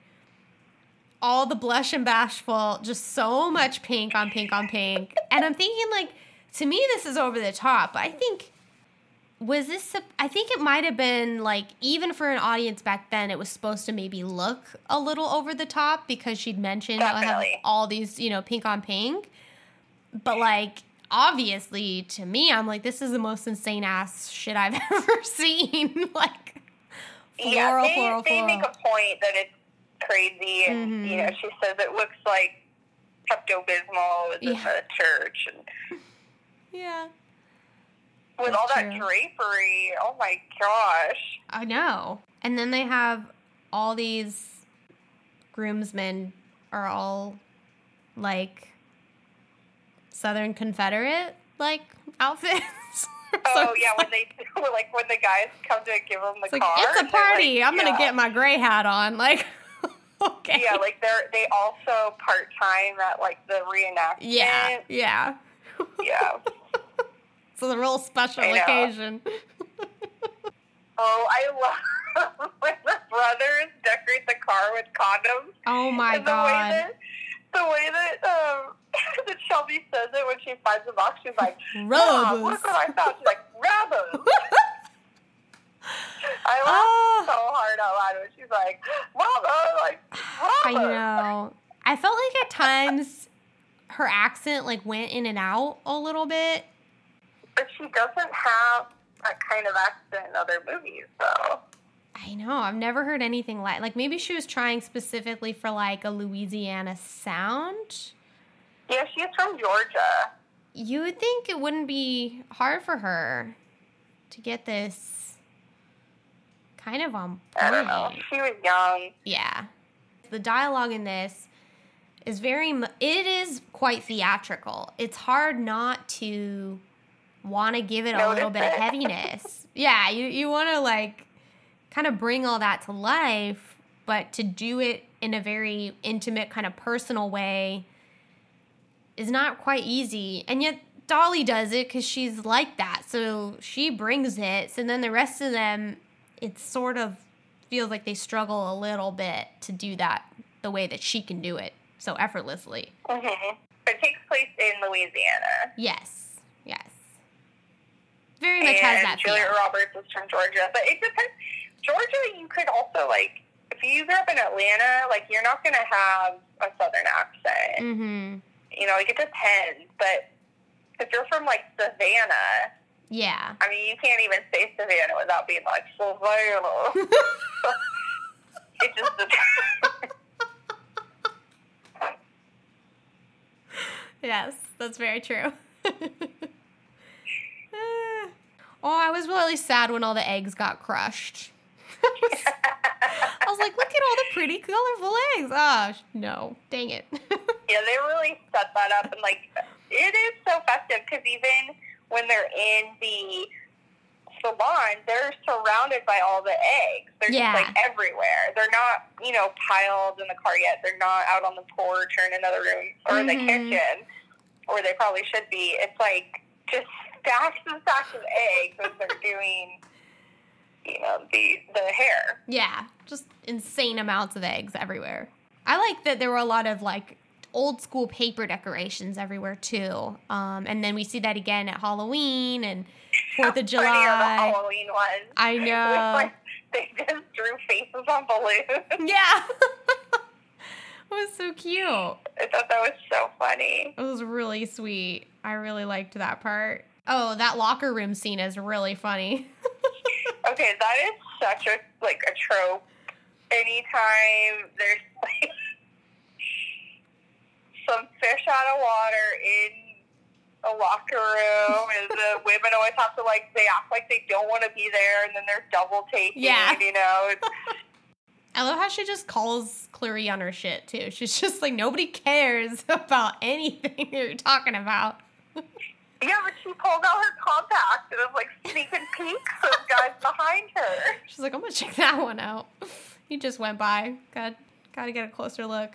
all the blush and bashful, just so much pink on pink on pink. And I'm thinking, like, to me, this is over the top. But I think, was this, I think it might have been, like, even for an audience back then, it was supposed to maybe look a little over the top because she'd mentioned I have all these, you know, pink on pink. But, like, obviously, to me, I'm like, this is the most insane ass shit I've ever seen. Like, floral, yeah, they, floral, they floral. make a point that it's crazy, and mm-hmm. you know, she says it looks like Pepto-Bismol was in yeah. the church, and yeah, with That's all that true. drapery. Oh my gosh! I know. And then they have all these groomsmen are all like Southern Confederate like outfits. Oh so yeah, like, when they like when the guys come to give them the it's like, car, it's a party. like, I'm yeah. gonna get my gray hat on. Like, okay. Yeah, like they're they also part time at like the reenactment. Yeah, yeah, yeah. It's a real special I know. occasion. Oh, I love when the brothers decorate the car with condoms. Oh my and God. The way that, the way that, um, that Shelby says it when she finds the box, she's like, Mom, look what I found. She's like, rabbits. I laughed oh. so hard out loud when she's like, Mama, like, I rabbits. know. I felt like at times her accent like went in and out a little bit. But she doesn't have that kind of accent in other movies, so. I know. I've never heard anything like like maybe she was trying specifically for like a Louisiana sound. Yeah, she's from Georgia. You would think it wouldn't be hard for her to get this kind of on point. I don't know. She was young. Yeah. The dialogue in this is very, it is quite theatrical. It's hard not to want to give it a Notice little bit it. of heaviness. Yeah, you, you want to like kind of bring all that to life, but to do it in a very intimate, kind of personal way is not quite easy. And yet Dolly does it because she's like that. So she brings it. So then the rest of them, it sort of feels like they struggle a little bit to do that the way that she can do it so effortlessly. Mm-hmm. It takes place in Louisiana. Yes, yes. Very much has that feel. And Julia Roberts is from Georgia. But it depends. Georgia, you could also, like, if you grew up in Atlanta, like, you're not going to have a Southern accent. Mm-hmm. You know, like, it depends. But if you're from, like, Savannah, yeah. I mean, you can't even say Savannah without being like, Savannah. It just depends. Yes, that's very true. Oh, I was really sad when all the eggs got crushed. I was, I was like, look at all the pretty, colorful eggs. Ah, oh, no. Dang it. Yeah, they really set that up. And, like, it is so festive because even when they're in the salon, they're surrounded by all the eggs. They're yeah. just, like, everywhere. They're not, you know, piled in the car yet. They're not out on the porch or in another room or in mm-hmm. the kitchen, or they probably should be. It's, like, just stacks and stacks of eggs as they're doing, you know, the the hair. Yeah, just insane amounts of eggs everywhere. I like that there were a lot of, like, old school paper decorations everywhere, too. Um, and then we see that again at Halloween and fourth of July. Funny are the Halloween ones. I know. Like, they just drew faces on balloons. Yeah. It was so cute. I thought that was so funny. It was really sweet. I really liked that part. Oh, that locker room scene is really funny. Okay, that is such a, like, a trope. Anytime there's, like, some fish out of water in a locker room, and the women always have to, like, they act like they don't want to be there, and then they're double taking, yeah. you know? It's, I love how she just calls Clary on her shit, too. She's just like, nobody cares about anything you're talking about. Yeah, but she pulled out her compact and was, like, sneaking peeks of guys behind her. She's like, I'm going to check that one out. He just went by. Got, got to get a closer look.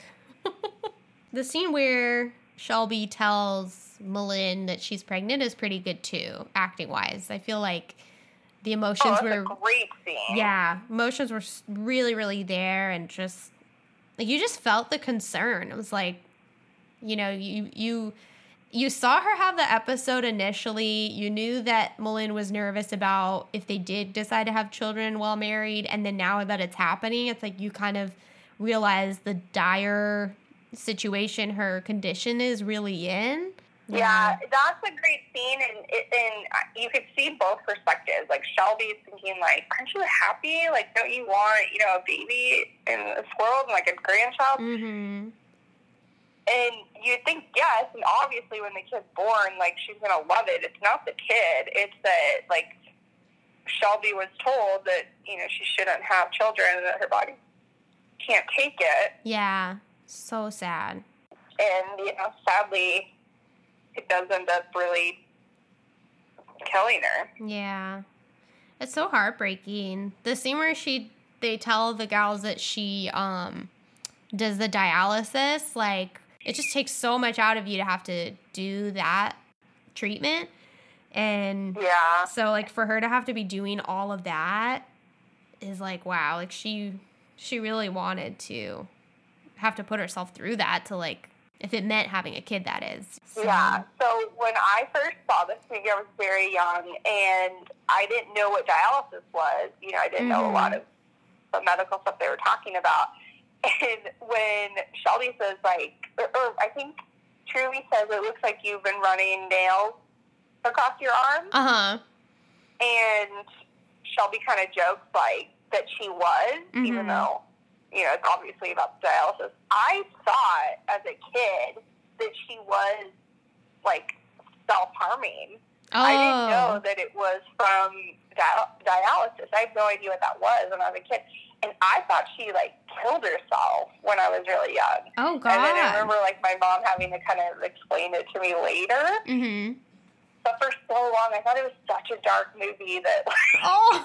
The scene where Shelby tells Malin that she's pregnant is pretty good, too, acting-wise. I feel like the emotions oh, were... a great scene. Yeah, emotions were really, really there, and just... Like, you just felt the concern. It was like, you know, you... you You saw her have the episode initially. You knew that Malin was nervous about if they did decide to have children while married. And then now that it's happening, it's like you kind of realize the dire situation her condition is really in. Yeah, yeah that's a great scene. And, it, and you could see both perspectives. Like, Shelby's thinking, like, aren't you happy? Like, don't you want, you know, a baby in this world, like a grandchild? Mm-hmm. And you think, yes, and obviously when the kid's born, like, she's going to love it. It's not the kid. It's that, like, Shelby was told that, you know, she shouldn't have children and that her body can't take it. Yeah, so sad. And, you know, sadly, it does end up really killing her. Yeah. It's so heartbreaking. The scene where she, they tell the gals that she um does the dialysis, like... It just takes so much out of you to have to do that treatment. And yeah. so, like, for her to have to be doing all of that is like, wow, like, she she really wanted to have to put herself through that to, like, if it meant having a kid, that is. So. Yeah. So when I first saw this movie, I was very young, and I didn't know what dialysis was. You know, I didn't mm-hmm. know a lot of the medical stuff they were talking about. And when Shelby says, like, or, or I think Truly says, it looks like you've been running nails across your arm. Uh-huh. And Shelby kind of jokes, like, that she was, mm-hmm. even though, you know, it's obviously about dialysis. I thought, as a kid, that she was, like, self-harming. Oh. I didn't know that it was from di- dialysis. I had no idea what that was when I was a kid. And I thought she, like, killed herself when I was really young. Oh, God. And then I remember, like, my mom having to kind of explain it to me later. Mm-hmm. But for so long, I thought it was such a dark movie that, like,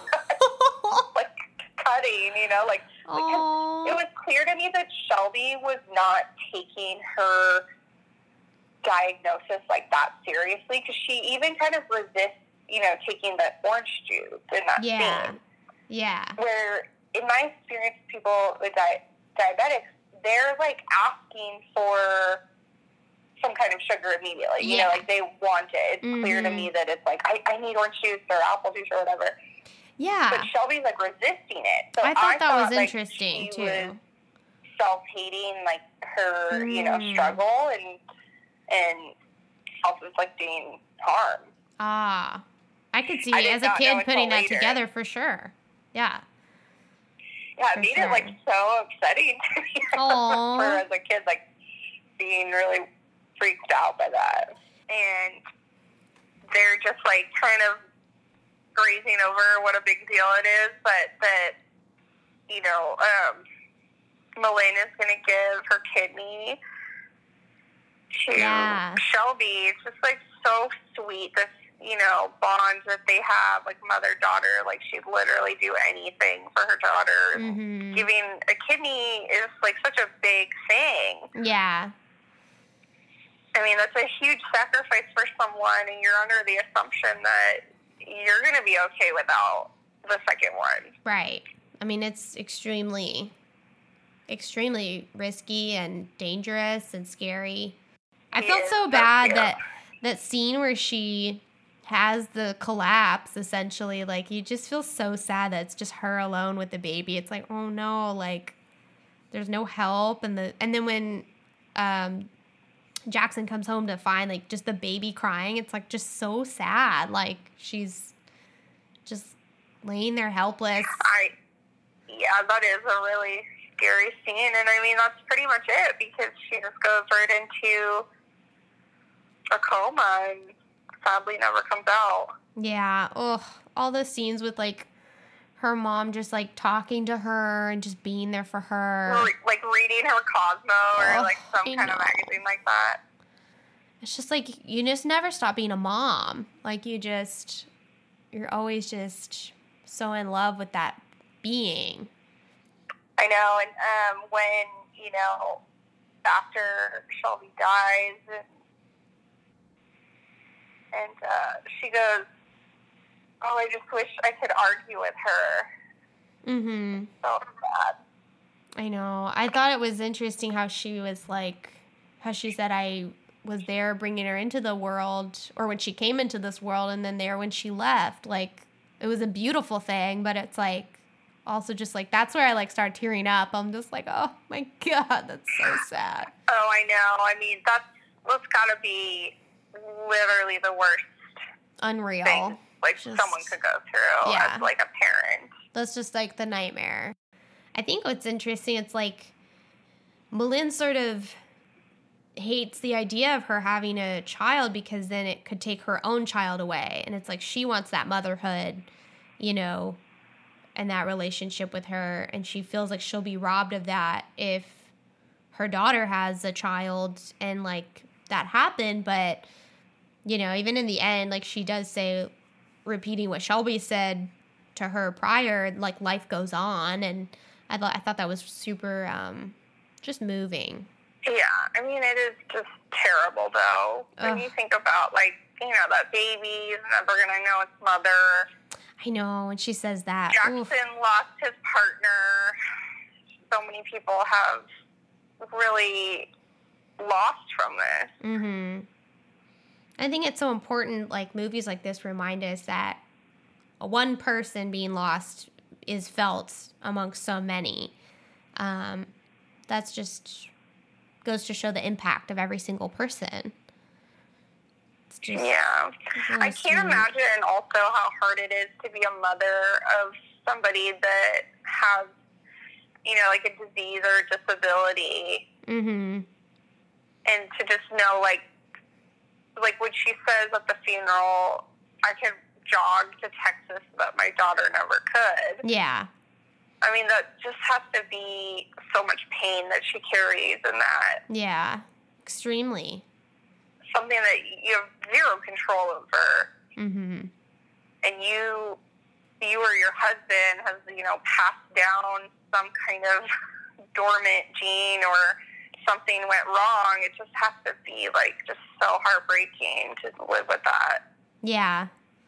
oh. like cutting, you know? Like, oh. It was clear to me that Shelby was not taking her diagnosis, like, that seriously. Because she even kind of resists, you know, taking the orange juice in that yeah. scene. Yeah. Where... In my experience, people with di- diabetics, they're, like, asking for some kind of sugar immediately. You yeah. know, like, they want it. It's mm-hmm. clear to me that it's like, I, I need orange juice or apple juice or whatever. Yeah. But Shelby's, like, resisting it. So I thought I that thought, was like, interesting, she too. was self-hating, like, her, mm. you know, struggle and, and self-inflicting harm. Ah. I could see I as a kid putting that later. together for sure. Yeah. Yeah, it for made sure. it, like, so upsetting to me. For as a kid, like, being really freaked out by that. And they're just, like, kind of grazing over what a big deal it is, but that, you know, um, Melena's going to give her kidney to yeah. Shelby. It's just, like, so sweet, this, you know, bonds that they have, like, mother-daughter. Like, she'd literally do anything for her daughter. Mm-hmm. Giving a kidney is, like, such a big thing. Yeah. I mean, that's a huge sacrifice for someone, and you're under the assumption that you're going to be okay without the second one. Right. I mean, it's extremely, extremely risky and dangerous and scary. I He felt is, so so bad cute. that that scene where she has the collapse, essentially, like, you just feel so sad that it's just her alone with the baby. It's like, oh no, like, there's no help. And the and then when um, Jackson comes home to find, like, just the baby crying, it's, like, just so sad. Like, she's just laying there helpless. I, yeah, that is a really scary scene. And, I mean, that's pretty much it, because she just goes right into a coma and sadly never comes out. Yeah. Ugh. All the scenes with, like, her mom just, like, talking to her and just being there for her. Re- like reading her Cosmo or, Oh, like, some I kind know. of magazine like that. It's just, like, you just never stop being a mom. Like, you just, you're always just so in love with that being. I know, and um, when, you know, after Shelby dies, and, and uh, she goes, oh, I just wish I could argue with her. Mm-hmm. So sad. I know. I thought it was interesting how she was, like, how she said I was there bringing her into the world, or when she came into this world, and then there when she left. Like, it was a beautiful thing, but it's, like, also just, like, that's where I, like, started tearing up. I'm just like, oh, my God, that's so sad. Oh, I know. I mean, that's, that's got to be literally the worst Unreal. thing, like, Just- someone could go through Yeah. as, like, a parent. That's just, like, the nightmare. I think what's interesting, it's, like, Malin sort of hates the idea of her having a child because then it could take her own child away. And it's like she wants that motherhood, you know, and that relationship with her. And she feels like she'll be robbed of that if her daughter has a child and, like, that happened. But, you know, even in the end, like, she does say, repeating what Shelby said to her prior, like, life goes on. And I thought I thought that was super um, just moving. Yeah, I mean, it is just terrible, though. When Ugh. you think about, like, you know, that baby's never going to know its mother. I know, and she says that. Jackson Oof. lost his partner. So many people have really lost from this. Mm-hmm. I think it's so important, like, movies like this remind us that one person being lost is felt amongst so many. Um, that's just goes to show the impact of every single person. It's just Yeah. really I can't sweet. imagine also how hard it is to be a mother of somebody that has, you know, like, a disease or a disability. Mm-hmm. And to just know, like, like when she says at the funeral, I could jog to Texas, but my daughter never could. Yeah. I mean, that just has to be so much pain that she carries, and that Yeah. Extremely. something that you have zero control over. Mm-hmm. And you, you or your husband has, you know, passed down some kind of dormant gene, or something went wrong. It just has to be, like, just so heartbreaking to live with that. Yeah.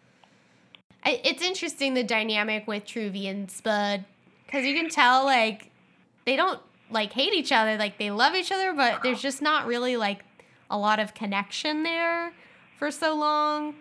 I, it's interesting, the dynamic with Truvy and Spud, because you can tell, like, they don't like hate each other. Like they love each other, but there's just not really like a lot of connection there for so long.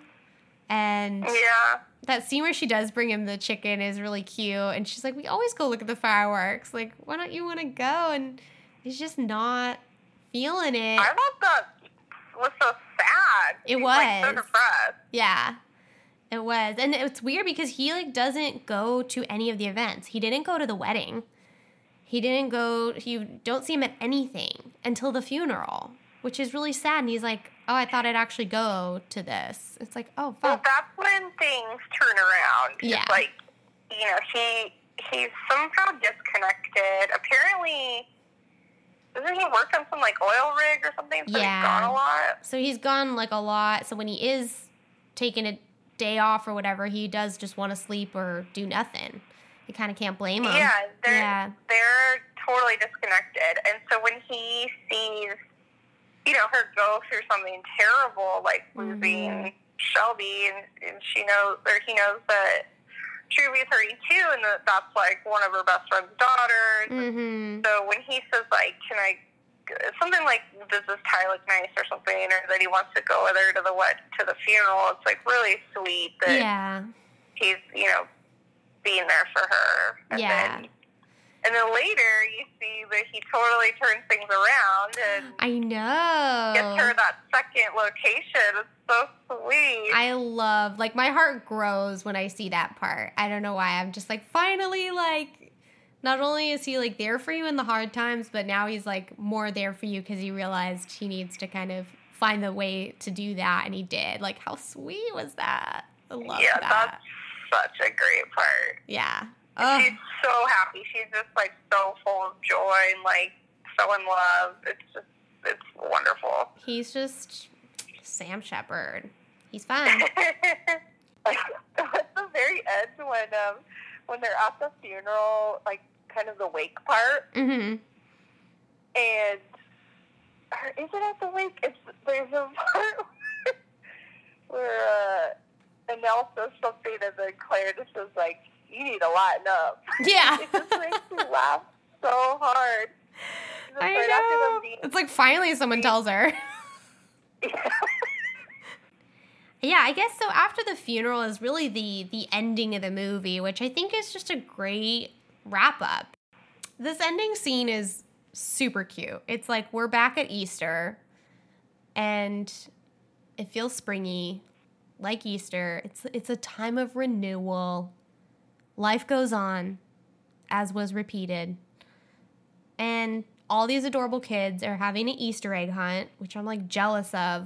And Yeah. that scene where she does bring him the chicken is really cute. And she's like, we always go look at the fireworks. Like, why don't you want to go? And he's just not feeling it. I thought that was so sad. It He's, was. like, so depressed. Yeah, it was. And it's weird because he, like, doesn't go to any of the events. He didn't go to the wedding. He didn't go, you don't see him at anything until the funeral, which is really sad. And he's like, oh, I thought I'd actually go to this. It's like, oh, Well, fuck. that's when things turn around. Yeah. It's like, you know, he he's somehow disconnected. Apparently, doesn't he work on some, like, oil rig or something? So Yeah. he's gone a lot. So he's gone, like, a lot. So when he is taking a day off or whatever, he does just want to sleep or do nothing. You kind of can't blame him. Yeah, they're, Yeah. they're totally disconnected. And so when he sees, you know, her go through something terrible, like losing Mm-hmm. Shelby, and, and she knows, or he knows that Truby's hurting too, and that that's, like, one of her best friend's daughters. Mm-hmm. So when he says, like, can I, something like, does this tie look nice or something, or that he wants to go with her to the wed- to the funeral, it's, like, really sweet that Yeah. he's, you know, being there for her. And Yeah. Then, and then later, you see that he totally turns things around and I know. gets her that second location. It's so sweet. I love, like, my heart grows when I see that part. I don't know why. I'm just like, finally, like, not only is he, like, there for you in the hard times, but now he's, like, more there for you because he realized he needs to kind of find the way to do that, and he did. Like, how sweet was that? I love yeah, that. that's such a great part. Yeah. And Ugh. she's so happy. She's just, like, so full of joy and, like, so in love. It's just, it's wonderful. He's just Sam Shepard. He's fun. Like, at the very end when, um, when they're at the funeral, like, kind of the wake part, Mm-hmm. and or is it at the wake? It's there's a part where uh, Annelle says something, and then Claire just is like, "You need to lighten up." Yeah. It just makes me laugh so hard. Just I right after know. them being- It's like finally someone tells her. Yeah, I guess so. After the funeral is really the the ending of the movie, which I think is just a great wrap up. This ending scene is super cute. It's like we're back at Easter, and it feels springy, like Easter. It's it's a time of renewal. Life goes on, as was repeated, and all these adorable kids are having an Easter egg hunt, which I'm like jealous of.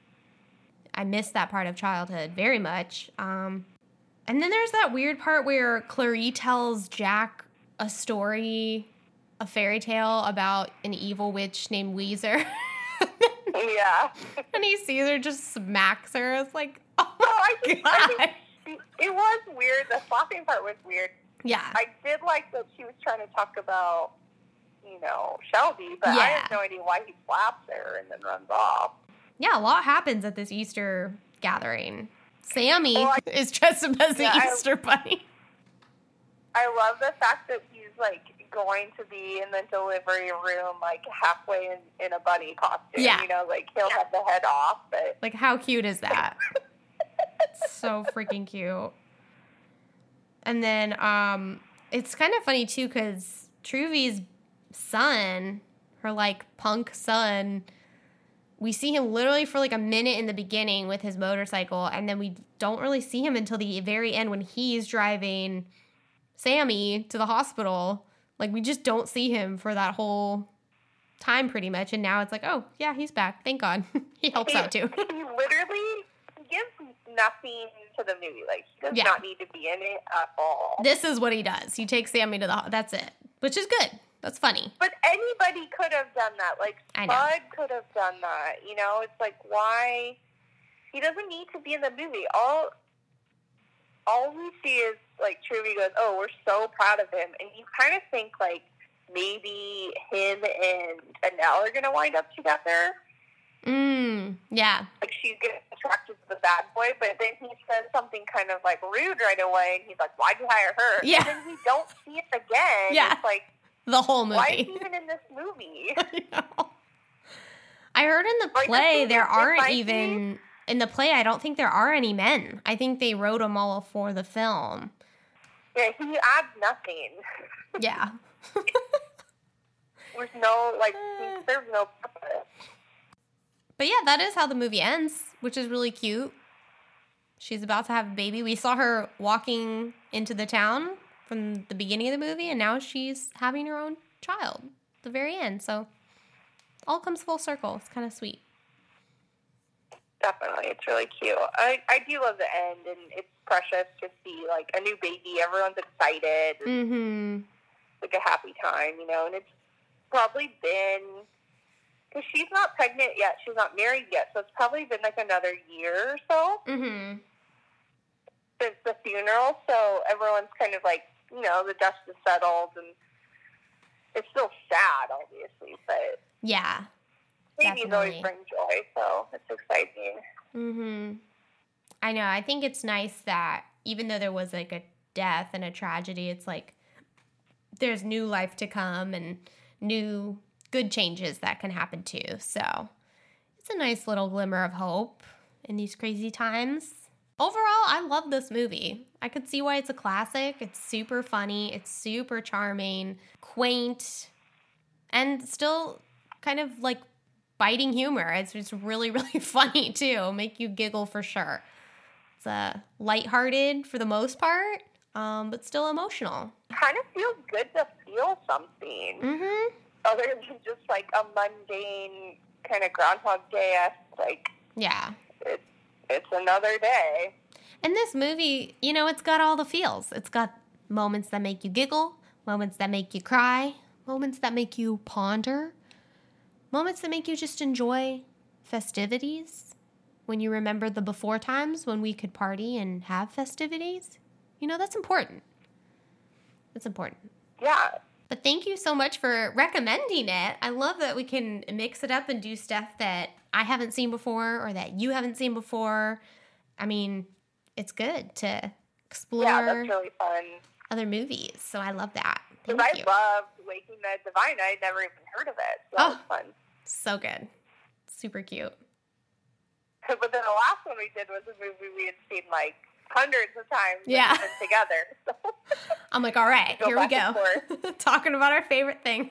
I miss that part of childhood very much. Um, and then there's that weird part where Clary tells Jack a story, a fairy tale about an evil witch named Weezer. Yeah. And he sees her, just smacks her. It's like, oh No, my I think, God. I think it was weird. The slapping part was weird. Yeah. I did like that she was trying to talk about, you know, Shelby, but I Yeah. have no idea why he slaps her and then runs off. Yeah, a lot happens at this Easter gathering. Sammy Well, I- is dressed up as the Yeah, I- Easter bunny. I love the fact that he's, like, going to be in the delivery room, like, halfway in, in a bunny costume. Yeah. You know, like, he'll have the head off, but... Like, how cute is that? So freaking cute. And then um, it's kind of funny, too, because Truvy's son, her, like, punk son, we see him literally for, like, a minute in the beginning with his motorcycle, and then we don't really see him until the very end when he's driving Sammy to the hospital. Like, we just don't see him for that whole time, pretty much, and now it's like, oh, yeah, he's back. Thank God. He helps out, too. He literally gives nothing to the movie. Like, he does Yeah. not need to be in it at all. This is what he does. He takes Sammy to the ho- that's it. Which is good. That's funny. But anybody could have done that. Like, I know. Spud could have done that. You know, it's like, why? He doesn't need to be in the movie. All all we see is, like, Truvy goes, oh, we're so proud of him. And you kind of think, like, maybe him and Annelle are going to wind up together. Mm, yeah. Like, she's getting attracted to the bad boy, but then he says something kind of, like, rude right away. And he's like, why'd you hire her? Yeah. And then we don't see it again. Yeah. It's like, The whole why is movie. he even in this movie? I know. I heard in the Like, play this there movie, it aren't might even in the play. I don't think there are any men. I think they wrote them all for the film. Yeah, he adds nothing. Yeah. There's no, like, there's no purpose. But yeah, that is how the movie ends, which is really cute. She's about to have a baby. We saw her walking into the town from the beginning of the movie, and now she's having her own child at the very end. So all comes full circle. It's kind of sweet. Definitely. It's really cute. I, I do love the end, and it's precious to see, like, a new baby. Everyone's excited. Mm-hmm. Like a happy time, you know, and it's probably been, because she's not pregnant yet, she's not married yet, so it's probably been like another year or so Mm-hmm. since the funeral, so everyone's kind of like, you know, the dust is settled, and it's still sad, obviously, but Yeah. babies always Definitely. bring joy, so it's exciting. Mm-hmm. I know. I think it's nice that even though there was like a death and a tragedy, it's like there's new life to come and new good changes that can happen too. So it's a nice little glimmer of hope in these crazy times. Overall, I love this movie. I could see why it's a classic. It's super funny. It's super charming, quaint, and still kind of like biting humor. It's just really, really funny too. Make you giggle for sure. It's uh, lighthearted for the most part, um, but still emotional. Kind of feels good to feel something Mm-hmm. other than just like a mundane kind of Groundhog Day-esque, like, Yeah. it's, it's another day. And this movie, you know, it's got all the feels. It's got moments that make you giggle, moments that make you cry, moments that make you ponder, moments that make you just enjoy festivities. When you remember the before times when we could party and have festivities, you know, that's important. That's important. Yeah. But thank you so much for recommending it. I love that we can mix it up and do stuff that I haven't seen before or that you haven't seen before. I mean, it's good to explore Yeah, that's really fun. other movies. So I love that. Thank Because I you. loved Waking the Divine. I'd never even heard of it. So that Oh. was fun. So good. Super cute. But then the last one we did was a movie we had seen like hundreds of times. Yeah. When we've been together. So I'm like, all right, Go here we back go. and Talking about our favorite thing.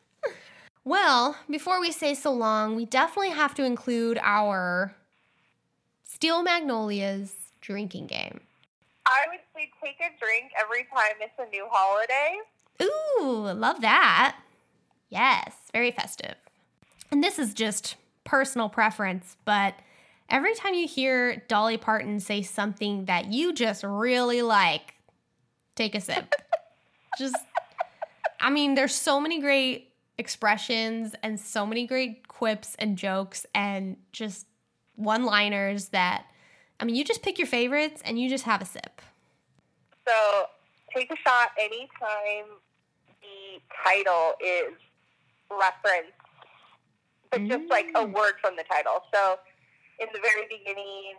Well, before we say so long, we definitely have to include our Steel Magnolias drinking game. I would say take a drink every time it's a new holiday. Ooh, love that. Yes, very festive. And this is just personal preference, but every time you hear Dolly Parton say something that you just really like, take a sip. Just, I mean, there's so many great expressions and so many great quips and jokes and just one-liners that, I mean, you just pick your favorites and you just have a sip. So take a shot anytime the title is referenced, but just like a Mm. word from the title. So in the very beginning,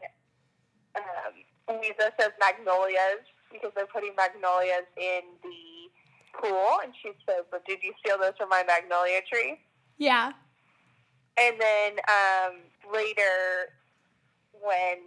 um, Lisa says magnolias because they're putting magnolias in the pool, and she says, "But did you steal those from my magnolia tree?" Yeah. And then um, later, when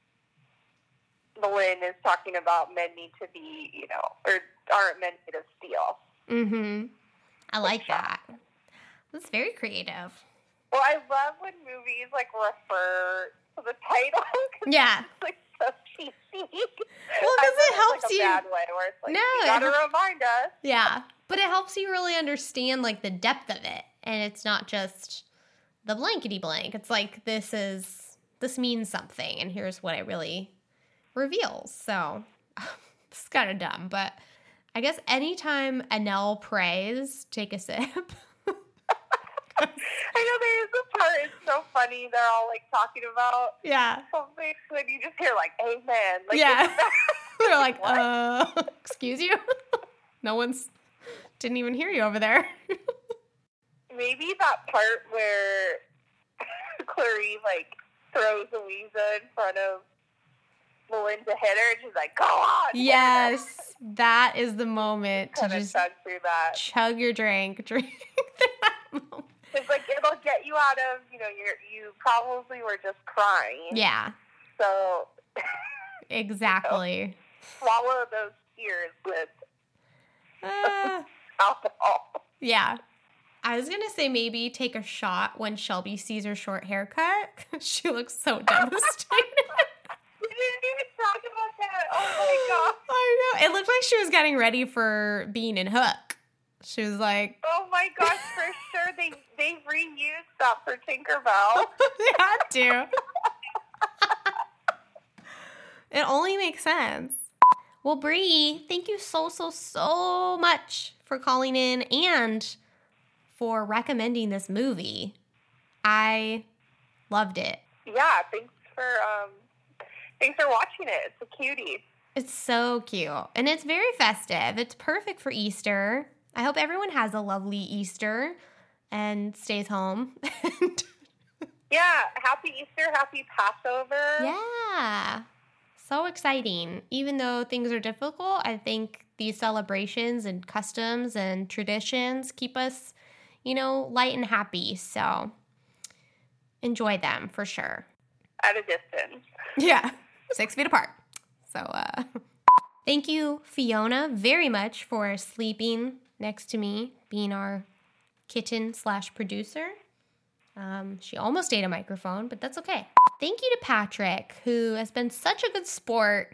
Malin is talking about men need to be, you know, or aren't meant to steal. Mm-hmm. I like that. That's very creative. Well, I love when movies like refer to the title. 'Cause Yeah. it's like so cheesy. Well, I because love it helps like you. a bad way where it's like, No, you it gotta helps- remind us. Yeah, but it helps you really understand like the depth of it, and it's not just the blankety blank. It's like this is this means something, and here's what it really reveals. So it's kind of dumb, but I guess anytime Anel prays, take a sip. I know there is a part, it's so funny, they're all like talking about Yeah, something, and you just hear like, amen. Like, Yeah. it's- they're like, What? uh, excuse you. No one's didn't even hear you over there. Maybe that part where Clarice like throws Louisa in front of Melinda hit her, and she's like, "Go on!" Yes, that is the moment to kind of just chug through that. chug your drink, drink that It's like it'll get you out of, you know, you're, you probably were just crying. Yeah. So. Exactly. You know, swallow those tears with uh, alcohol. Yeah. I was going to say maybe take a shot when Shelby sees her short haircut. She looks so devastated. We didn't even talk about that. Oh, my God. I know. It looked like she was getting ready for being in Hook. She was like... Oh, my gosh, for sure. They, they reused that for Tinkerbell. They had to. It only makes sense. Well, Bree, thank you so, so, so much for calling in and for recommending this movie. I loved it. Yeah, thanks for um, thanks for watching it. It's a cutie. It's so cute. And it's very festive. It's perfect for Easter. I hope everyone has a lovely Easter and stays home. Yeah, happy Easter, happy Passover. Yeah. So exciting. Even though things are difficult, I think these celebrations and customs and traditions keep us, you know, light and happy. So enjoy them for sure. At a distance. Yeah. Six feet apart. So uh, thank you, Fiona, very much for sleeping next to me, being our kitten slash producer. Um, she almost ate a microphone, but that's okay. Thank you to Patrick, who has been such a good sport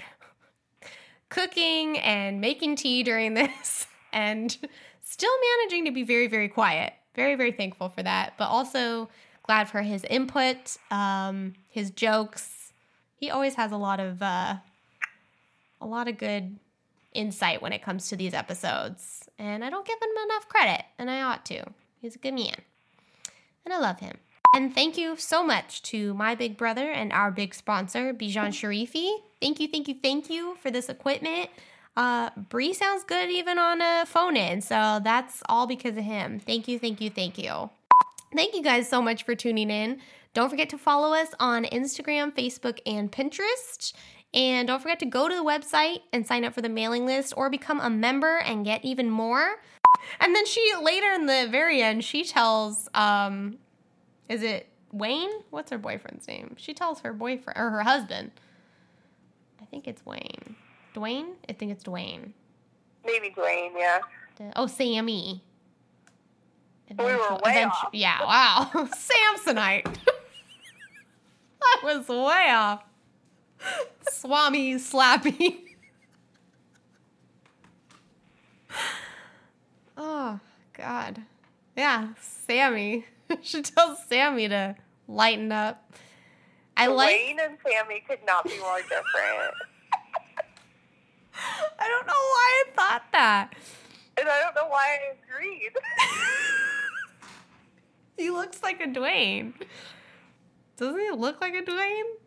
cooking and making tea during this and still managing to be very, very quiet. Very, very thankful for that, but also glad for his input, um, his jokes. He always has a lot of uh, a lot of good insight when it comes to these episodes, and I don't give him enough credit, and I ought to. He's a good man. And I love him. And thank you so much to my big brother and our big sponsor, Bijan Sharifi. Thank you, thank you, thank you for this equipment. Uh, Bree sounds good even on a phone-in, so that's all because of him. Thank you, thank you, thank you. Thank you guys so much for tuning in. Don't forget to follow us on Instagram, Facebook, and Pinterest. And don't forget to go to the website and sign up for the mailing list or become a member and get even more. And then she, later in the very end, she tells, um, is it Wayne? What's her boyfriend's name? She tells her boyfriend, or her husband. I think it's Wayne. Dwayne? I think it's Dwayne. Maybe Dwayne, yeah. Oh, Sammy. We were way off. Yeah, wow. Samsonite. I was way off. Swami Slappy. Oh, God. Yeah, Sammy. She tells Sammy to lighten up. I like. Wayne and Sammy could not be more different. I don't know why I thought that. And I don't know why I agreed. He looks like a Dwayne. Doesn't he look like a Dwayne?